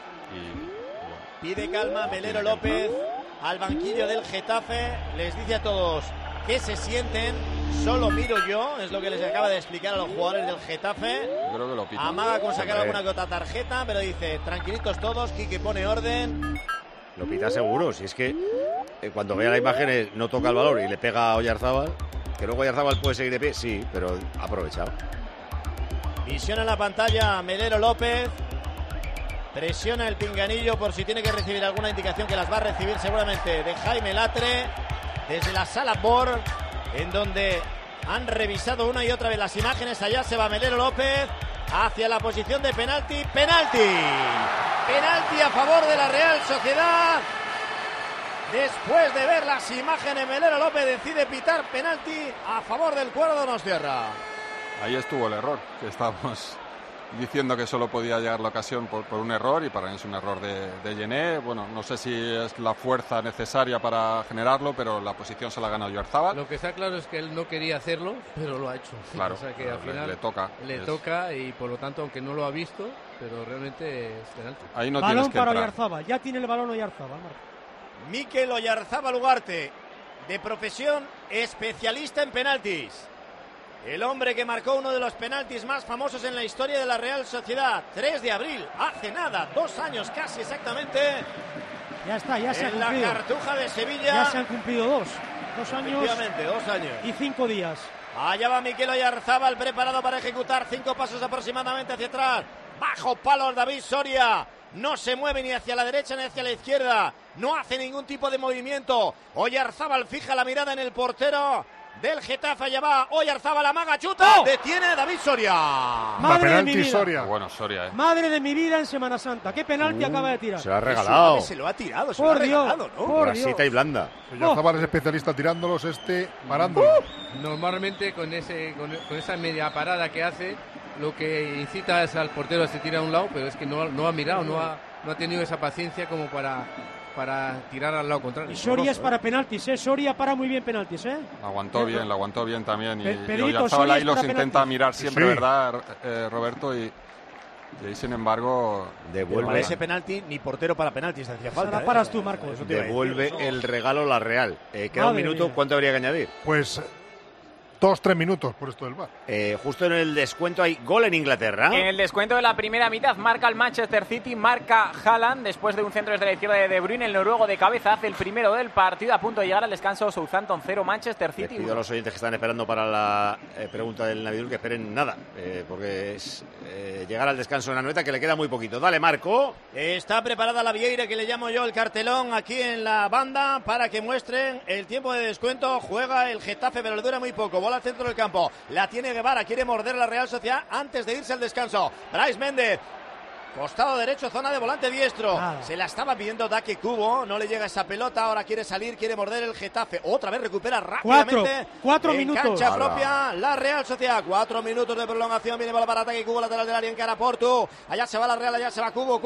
Pide calma Melero López al banquillo del Getafe. Les dice a todos que se sienten. Solo miro yo, es lo que les acaba de explicar a los jugadores del Getafe. Yo creo que lo pita. Amaga con sacar alguna que otra tarjeta, pero dice, tranquilitos todos, Quique pone orden. Lo pita seguro, si es que cuando vea la imagen no toca el balón y le pega a Oyarzábal, que luego Oyarzábal puede seguir de pie, sí, pero ha aprovechado. Visiona en la pantalla Melero López. Presiona el pinganillo por si tiene que recibir alguna indicación, que las va a recibir seguramente de Jaime Latre desde la sala BOR, en donde han revisado una y otra vez las imágenes. Allá se va Melero López hacia la posición de penalti. ¡Penalti! Penalti a favor de la Real Sociedad. Después de ver las imágenes, Melero López decide pitar penalti a favor del cuadro donostiarra. Ahí estuvo el error, que estábamos diciendo que solo podía llegar la ocasión por un error, y para mí es un error de Gené. Bueno, no sé si es la fuerza necesaria para generarlo, pero la posición se la ha ganado Oyarzábal. Lo que está claro es que él no quería hacerlo, pero lo ha hecho. Claro, o sea que al final le toca y por lo tanto, aunque no lo ha visto, pero realmente es penalti. Ahí no balón tienes que para entrar. Oyarzábal, ya tiene el balón Oyarzábal. Mikel Oyarzábal Ugarte, de profesión especialista en penaltis. El hombre que marcó uno de los penaltis más famosos en la historia de la Real Sociedad. 3 de abril, hace nada, 2 años casi exactamente. Ya está, ya se ha cumplido. En la Cartuja de Sevilla. Ya se han cumplido 2 años. Efectivamente, 2 años. Y 5 días. Allá va Mikel Oyarzábal, preparado para ejecutar 5 pasos aproximadamente hacia atrás. Bajo palos David Soria. No se mueve ni hacia la derecha ni hacia la izquierda. No hace ningún tipo de movimiento. Oyarzábal fija la mirada en el portero del Getafe. Allá va Oyarzábal, amaga, chuta. Detiene David Soria. Madre de mi vida. Soria. Bueno, Soria, Madre de mi vida en Semana Santa. ¿Qué penalti acaba de tirar? Se lo ha regalado. Se lo ha tirado, se Por lo ha Dios, regalado, ¿no? por Brasita y blanda. Oyarzábal es especialista tirándolos, parándolo. Normalmente con esa media parada que hace, lo que incita es al portero a se tirar a un lado, pero es que no ha mirado, no ha tenido esa paciencia como para tirar al lado contrario. Y Soria es para penaltis, Soria para muy bien penaltis, La aguantó bien también. Y Oyarzábal ahí los intenta mirar siempre, sí. ¿Verdad, Roberto? Y ahí, sin embargo, devuelve. Para ese penalti, ni portero para penaltis hacía falta. La paras tú, Marcos. Devuelve el regalo la Real. Queda un minuto, mía. ¿Cuánto habría que añadir? Pues 2-3 minutos por esto del VAR. Justo en el descuento hay gol en Inglaterra. En el descuento de la primera mitad marca el Manchester City, marca Haaland después de un centro desde la izquierda de De Bruyne. El noruego de cabeza hace el primero del partido. A punto de llegar al descanso, Southampton 0, Manchester City. Les pido a los oyentes que están esperando para la pregunta del Navidul que esperen nada, porque es llegar al descanso en la Anoeta, que le queda muy poquito. Dale, Marco. Está preparada la Vieira, que le llamo yo, el cartelón aquí en la banda para que muestren el tiempo de descuento. Juega el Getafe, pero le dura muy poco. Al centro del campo, la tiene Guevara, quiere morder la Real Sociedad antes de irse al descanso. Brais Méndez, costado derecho, zona de volante diestro. Se la estaba pidiendo Dake Kubo, no le llega esa pelota, ahora quiere salir, quiere morder el Getafe. Otra vez recupera rápidamente. 4 minutos. Cancha propia, la Real Sociedad. 4 minutos de prolongación, viene bola para Dake Kubo, lateral del área, encara Portu. Allá se va la Real, allá se va Kubo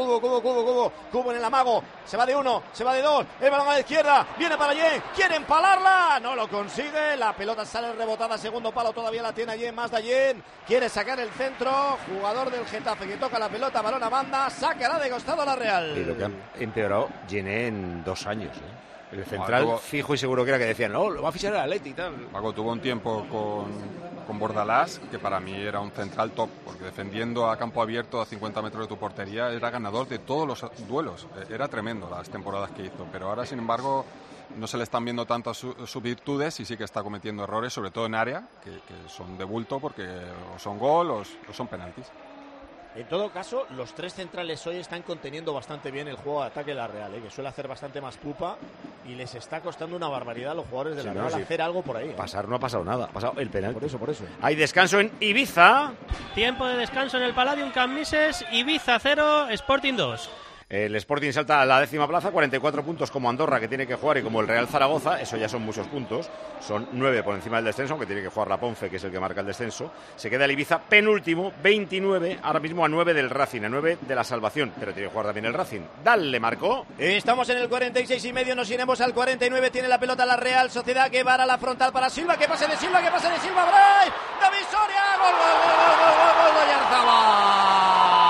en el amago. Se va de 1, se va de 2, el balón a la izquierda, viene para Yen, quiere empalarla, no lo consigue, la pelota sale rebotada, segundo palo, todavía la tiene Yen, más de Yen, quiere sacar el centro, jugador del Getafe que toca la pelota, balón a banda, sacará de costado la Real. Y lo que ha empeorado Gené en 2 años, El central fijo y seguro que era que decían, no, lo va a fichar el Atleti y tal. Paco tuvo un tiempo con Bordalás, que para mí era un central top, porque defendiendo a campo abierto a 50 metros de tu portería era ganador de todos los duelos. Era tremendo las temporadas que hizo, pero ahora, sin embargo, no se le están viendo tantas sus virtudes y sí que está cometiendo errores, sobre todo en área, que son de bulto porque o son gol o son penaltis. En todo caso, los 3 centrales hoy están conteniendo bastante bien el juego de ataque de la Real, que suele hacer bastante más pupa y les está costando una barbaridad a los jugadores de la Real hacer algo por ahí. Pasar no ha pasado nada, ha pasado el penal. Por eso. Hay descanso en Ibiza. Tiempo de descanso en el Palladium Camp Mises, Ibiza 0, Sporting 2. El Sporting salta a la 10ª plaza, 44 puntos como Andorra, que tiene que jugar, y como el Real Zaragoza. Eso ya son muchos puntos. Son 9 por encima del descenso, aunque tiene que jugar la Ponfe, que es el que marca el descenso. Se queda el Ibiza penúltimo, 29, ahora mismo a 9 del Racing, a 9 de la salvación. Pero tiene que jugar también el Racing. Dale, Marco. Estamos en el 46,5, nos iremos al 49. Tiene la pelota la Real Sociedad, que va a la frontal para Silva. Que pase de Silva, Bray. David Soria. Gol de Oyarzabal.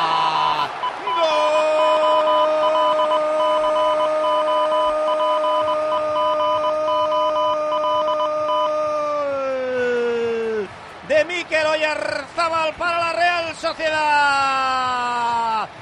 De Mikel Oyarzabal para la Real Sociedad.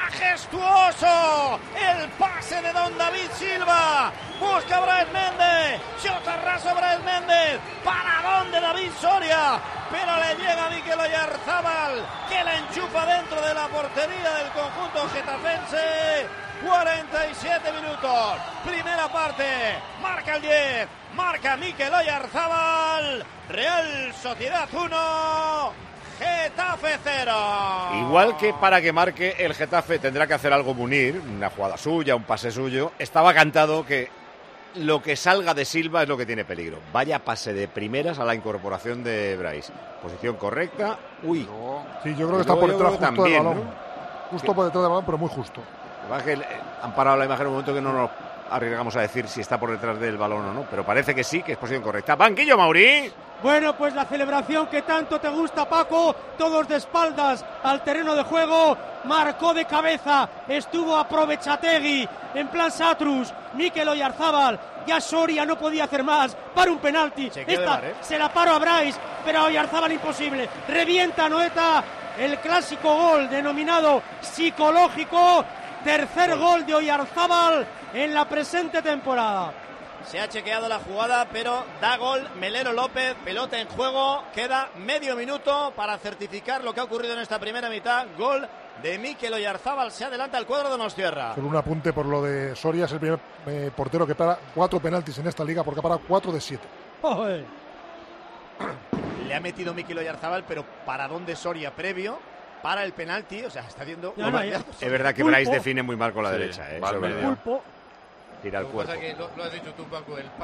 Majestuoso el pase de don David Silva. Busca Brais Méndez. Chotarrazo Brais Méndez. ¿Para dónde David Soria? Pero le llega Mikel Oyarzabal, que la enchufa dentro de la portería del conjunto getafense. 47 minutos. Primera parte. Marca el 10. Marca Mikel Oyarzabal. Real Sociedad 1. Getafe 0. Igual que para que marque el Getafe tendrá que hacer algo Munir, una jugada suya, un pase suyo. Estaba cantado que lo que salga de Silva es lo que tiene peligro. Vaya pase de primeras a la incorporación de Brais. Posición correcta. Uy. Sí, yo creo que está por detrás justo también, del balón. ¿no? Justo por detrás del balón, pero muy justo. Han parado la imagen en un momento que no nos arriesgamos a decir si está por detrás del balón o no, pero parece que sí, que es posición correcta. Banquillo, Mauri. Bueno, pues la celebración que tanto te gusta, Paco, todos de espaldas al terreno de juego, marcó de cabeza, estuvo Aprovechategui en plan Satrus, Mikel Oyarzabal, ya Soria no podía hacer más, para un penalti, se la paró a Brais, pero a Oyarzabal imposible, revienta Noeta, el clásico gol denominado psicológico, tercer gol de Oyarzabal en la presente temporada. Se ha chequeado la jugada, pero da gol Melero López, pelota en juego, queda medio minuto para certificar lo que ha ocurrido en esta primera mitad. Gol de Mikel Oyarzabal, se adelanta el cuadro de Donostiarra. Solo un apunte por lo de Soria, es el primer portero que para 4 penaltis en esta liga, porque ha parado 4 de 7. Joder. Le ha metido Mikel Oyarzabal, pero ¿para dónde Soria previo? Para el penalti, o sea, está haciendo... Es verdad que Brais define muy mal con la derecha. Pulpo. Tira el cuerpo. Lo que lo has dicho tú, Paco, el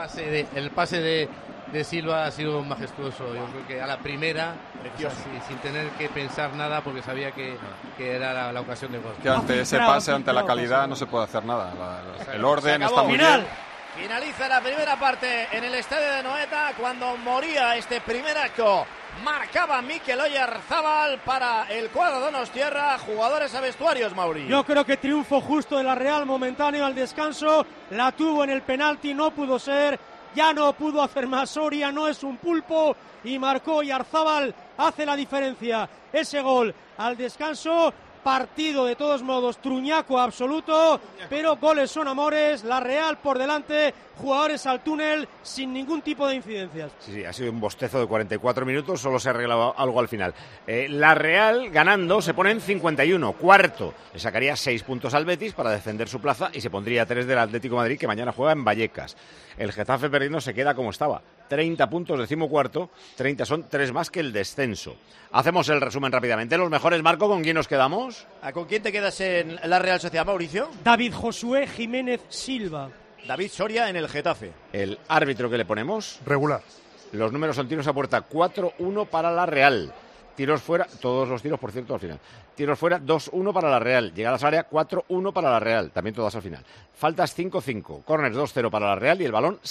pase de Silva ha sido majestuoso. Yo creo que a la primera, o sea, sin tener que pensar nada, porque sabía que era la ocasión de gol. Que ante ese pase, ante la calidad, no se puede hacer nada. El orden está muy bien. Finaliza la primera parte en el estadio de Noeta, cuando moría este primer acto. Marcaba Mikel Oyarzabal para el cuadro donostiarra. Jugadores a vestuarios, Mauri. Yo creo que triunfo justo de la Real, momentáneo al descanso. La tuvo en el penalti, no pudo ser. Ya no pudo hacer más Soria, no es un pulpo. Y marcó Oyarzabal, hace la diferencia. Ese gol al descanso. Partido de todos modos truñaco absoluto, pero goles son amores, la Real por delante, jugadores al túnel sin ningún tipo de incidencias. Sí, ha sido un bostezo de 44 minutos, solo se ha arreglado algo al final. La Real ganando se pone en 51, cuarto, le sacaría 6 puntos al Betis para defender su plaza y se pondría 3 del Atlético de Madrid, que mañana juega en Vallecas. El Getafe perdiendo se queda como estaba, 30 puntos, 14º, 30 son 3 más que el descenso. Hacemos el resumen rápidamente. Los mejores, Marco, ¿con quién nos quedamos? ¿Con quién te quedas en la Real Sociedad, Mauricio? David Josué Jiménez Silva. David Soria en el Getafe. El árbitro que le ponemos. Regular. Los números son tiros a puerta, 4-1 para la Real. Tiros fuera, todos los tiros, por cierto, al final. Tiros fuera, 2-1 para la Real. Llegadas al área, 4-1 para la Real. También todas al final. Faltas 5-5. Corners 2-0 para la Real y el balón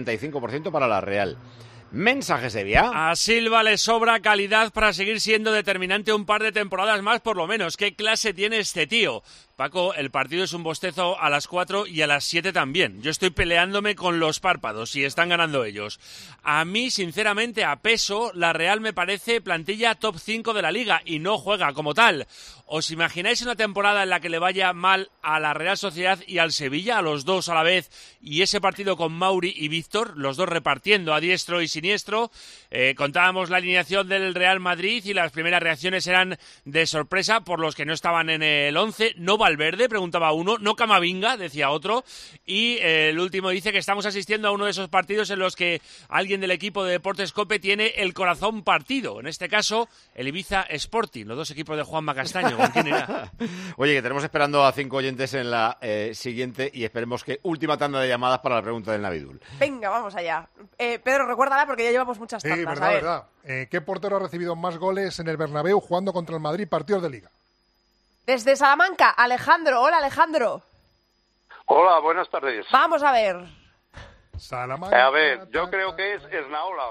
65% para la Real. Mensajes de vía. A Silva le sobra calidad para seguir siendo determinante un par de temporadas más, por lo menos. ¿Qué clase tiene este tío? Paco, el partido es un bostezo a las 4 y a las 7 también. Yo estoy peleándome con los párpados y están ganando ellos. A mí, sinceramente, a peso, la Real me parece plantilla top 5 de la Liga y no juega como tal. ¿Os imagináis una temporada en la que le vaya mal a la Real Sociedad y al Sevilla, a los dos a la vez, y ese partido con Mauri y Víctor, los dos repartiendo a diestro y siniestro? Contábamos la alineación del Real Madrid y las primeras reacciones eran de sorpresa por los que no estaban en el 11. No Valverde? Preguntaba uno. No Camavinga, decía otro. Y el último dice que estamos asistiendo a uno de esos partidos en los que alguien del equipo de Deportes COPE tiene el corazón partido. En este caso, el Ibiza Sporting, los dos equipos de Juanma Castaño. ¿Con quién irá? Oye, que tenemos esperando a 5 oyentes en la siguiente y esperemos que última tanda de llamadas para la pregunta del Navidul. Venga, vamos allá. Pedro, recuérdala porque ya llevamos muchas tandas. Sí, verdad. ¿Qué portero ha recibido más goles en el Bernabéu jugando contra el Madrid partidos de Liga? Desde Salamanca, Alejandro. Hola, Alejandro. Hola, buenas tardes. Vamos a ver. Salamanca. A ver, yo creo que es Esnaola.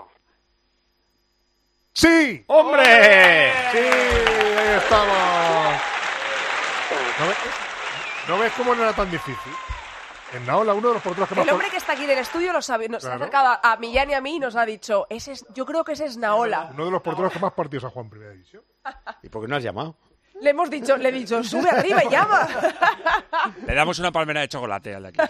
¡Sí! ¡Hombre! ¡Sí! Ahí estamos. ¿No ves cómo no era tan difícil? Esnaola, uno de los porteros que más... El hombre que está aquí del estudio lo sabe, nos ha acercado a Millán y a mí y nos ha dicho, yo creo que ese es Esnaola. Uno de los porteros que más partidos ha jugado en Primera División. ¿Y por qué no has llamado? Le he dicho, sube arriba y llama. Le damos una palmera de chocolate al de aquí.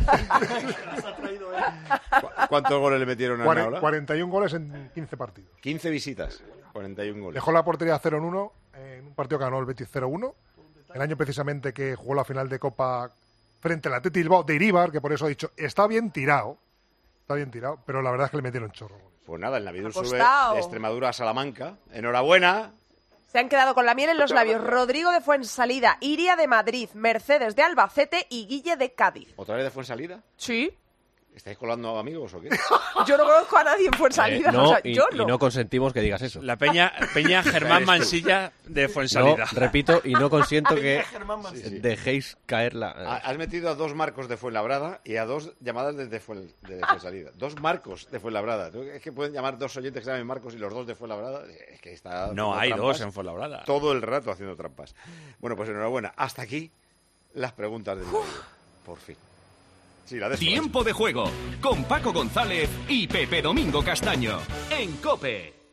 ¿Cuántos goles le metieron a Esnaola? 41 goles en 15 partidos. 15 visitas, 41 goles. Dejó la portería 0-1 en un partido que ganó el Betis 0-1. El año precisamente que jugó la final de Copa frente al Athletic Bilbao de Iríbar, que por eso ha dicho, está bien tirado, pero la verdad es que le metieron chorro. Pues nada, el Navidul sube de Extremadura a Salamanca. Enhorabuena. Se han quedado con la miel en los labios Rodrigo de Fuensalida, Iria de Madrid, Mercedes de Albacete y Guille de Cádiz. ¿Otra vez de Fuensalida? Sí. ¿Estáis colando amigos o qué? Yo no conozco a nadie en Fuensalida. No, yo no. Y no consentimos que digas eso. La Peña Germán Mansilla de Fuensalida. No, repito, y no consiento que dejéis caer la... Has metido a 2 Marcos de Fuenlabrada y a 2 llamadas de Fuensalida. 2 Marcos de Fuenlabrada. Es que pueden llamar 2 oyentes que se llamen Marcos y los 2 de Fuenlabrada. Es que está... No, hay 2 en Fuenlabrada. Todo el rato haciendo trampas. Bueno, pues enhorabuena. Hasta aquí las preguntas del Navidul. Por fin. Sí, Tiempo de juego con Paco González y Pepe Domingo Castaño en COPE.